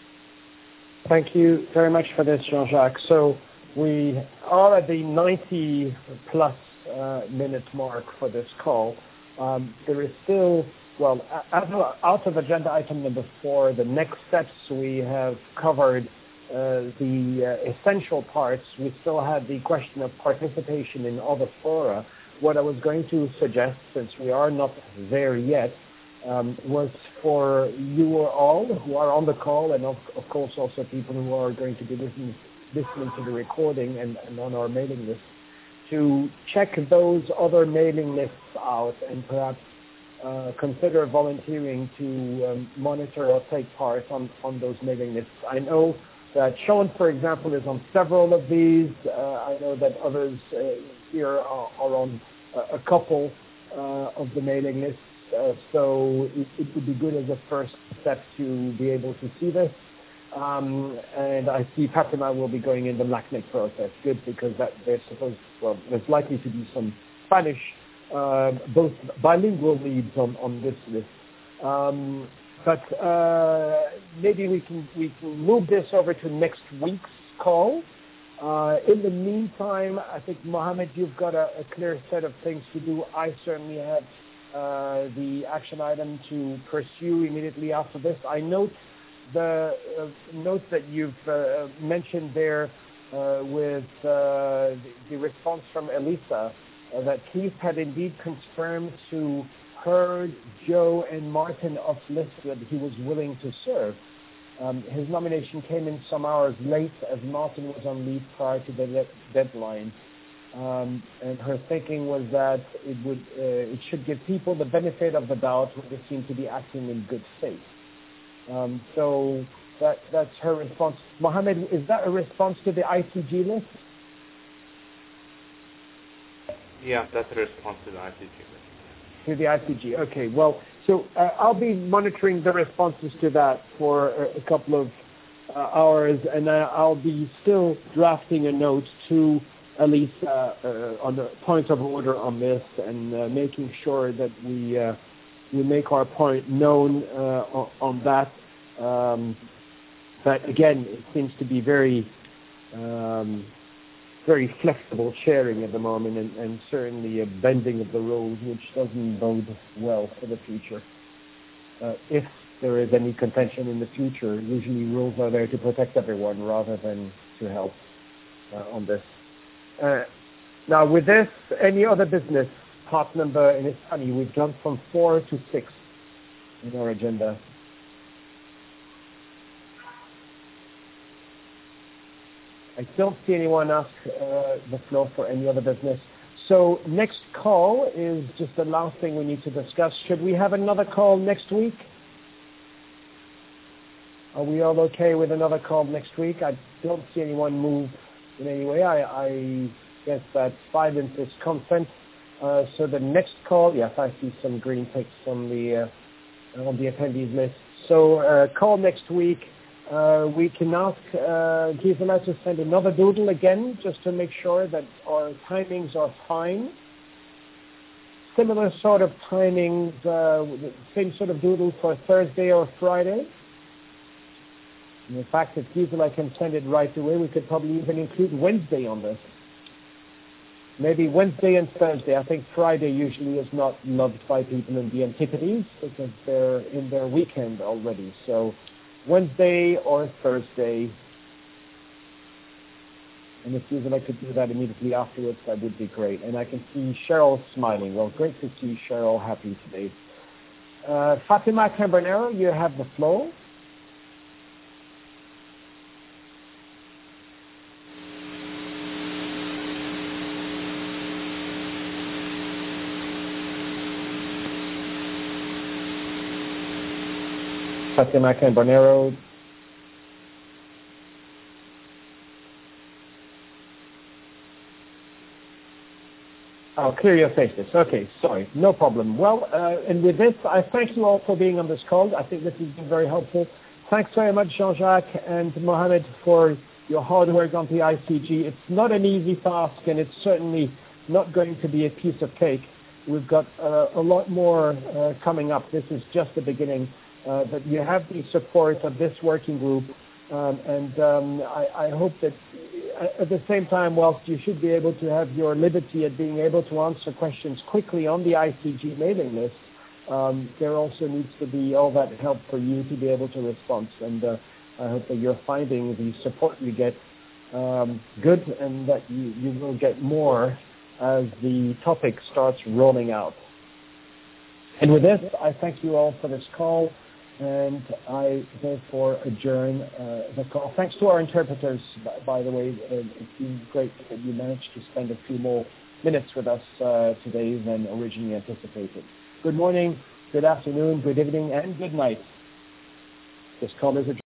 Thank you very much for this, Jean-Jacques. So we are at the ninety plus uh, minute mark for this call. Um, there is still, well, out of agenda item number four, the next steps we have covered uh, the uh, essential parts. We still had the question of participation in other fora. What I was going to suggest, since we are not there yet, Um, was for you all who are on the call, and of, of course also people who are going to be listening, listening to the recording and, and on our mailing list, to check those other mailing lists out and perhaps uh, consider volunteering to um, monitor or take part on, on those mailing lists. I know that Sean, for example, is on several of these. Uh, I know that others uh, here are, are on a, a couple uh, of the mailing lists. Uh, so it, it would be good as a first step to be able to see this. Um, and I see Fatima will be going in the LACNIC process. Good, because that there's supposed, well, there's likely to be some Spanish, uh, both bilingual needs on, on this list. Um, but uh, maybe we can we can move this over to next week's call. Uh, in the meantime, I think, Mohamed, you've got a, a clear set of things to do. I certainly have Uh, the action item to pursue immediately after this. I note the uh, note that you've uh, mentioned there uh, with uh, the, the response from Elisa, uh, that Keith had indeed confirmed to her, Joe, and Martin of list that he was willing to serve. Um, his nomination came in some hours late as Martin was on leave prior to the de- deadline. Um, and her thinking was that it would uh, it should give people the benefit of the doubt when they seem to be acting in good faith. Um, so that that's her response. Mohamed, is that a response to the I C G list? Yeah, that's a response to the I C G list. To the I C G. Okay. Well, so uh, I'll be monitoring the responses to that for a, a couple of uh, hours, and uh, I'll be still drafting a note to Elisa uh, on the point of order on this, and uh, making sure that we uh, we make our point known uh, on, on that. Um, but again, it seems to be very um, very flexible chairing at the moment, and, and certainly a bending of the rules, which doesn't bode well for the future. Uh, if there is any contention in the future, usually rules are there to protect everyone rather than to help uh, on this. Uh, now, with this, any other business, part number, and it's funny, we've jumped from four to six in our agenda. I don't see anyone ask uh, the floor for any other business. So next call is just the last thing we need to discuss. Should we have another call next week? Are we all okay with another call next week? I don't see anyone move in any way. I, I guess that silence is consent. Uh, so the next call, yes, I see some green ticks on the uh, on the attendees list. So uh, call next week. Uh, we can ask uh, Gisela to send another doodle again, just to make sure that our timings are fine. Similar sort of timings, uh, same sort of doodle for Thursday or Friday. And in fact, if Gisela can send it right away, we could probably even include Wednesday on this. maybe Wednesday and Thursday. I think Friday usually is not loved by people in the Antipodes because they're in their weekend already. So Wednesday or Thursday. And if you would like to do that immediately afterwards, that would be great. And I can see Cheryl smiling. Well, great to see Cheryl happy today. Uh, Fatima Cambronero, you have the floor. Fatima Cambronero. I'll clear your faces. Okay, sorry, no problem. Well, uh, and with this, I thank you all for being on this call. I think this has been very helpful. Thanks very much, Jean-Jacques and Mohamed, for your hard work on the I C G. It's not an easy task, and it's certainly not going to be a piece of cake. We've got uh, a lot more uh, coming up. This is just the beginning. Uh, but you have the support of this working group, um, and um, I, I hope that at the same time, whilst you should be able to have your liberty at being able to answer questions quickly on the I C G mailing list, um, there also needs to be all that help for you to be able to respond. And uh, I hope that you're finding the support you get um, good, and that you, you will get more as the topic starts rolling out. And with this, I thank you all for this call. And I therefore adjourn uh, the call. Thanks to our interpreters, by, by the way. Uh, it's been great that you managed to spend a few more minutes with us uh, today than originally anticipated. Good morning, good afternoon, good evening, and good night. This call is adjourned.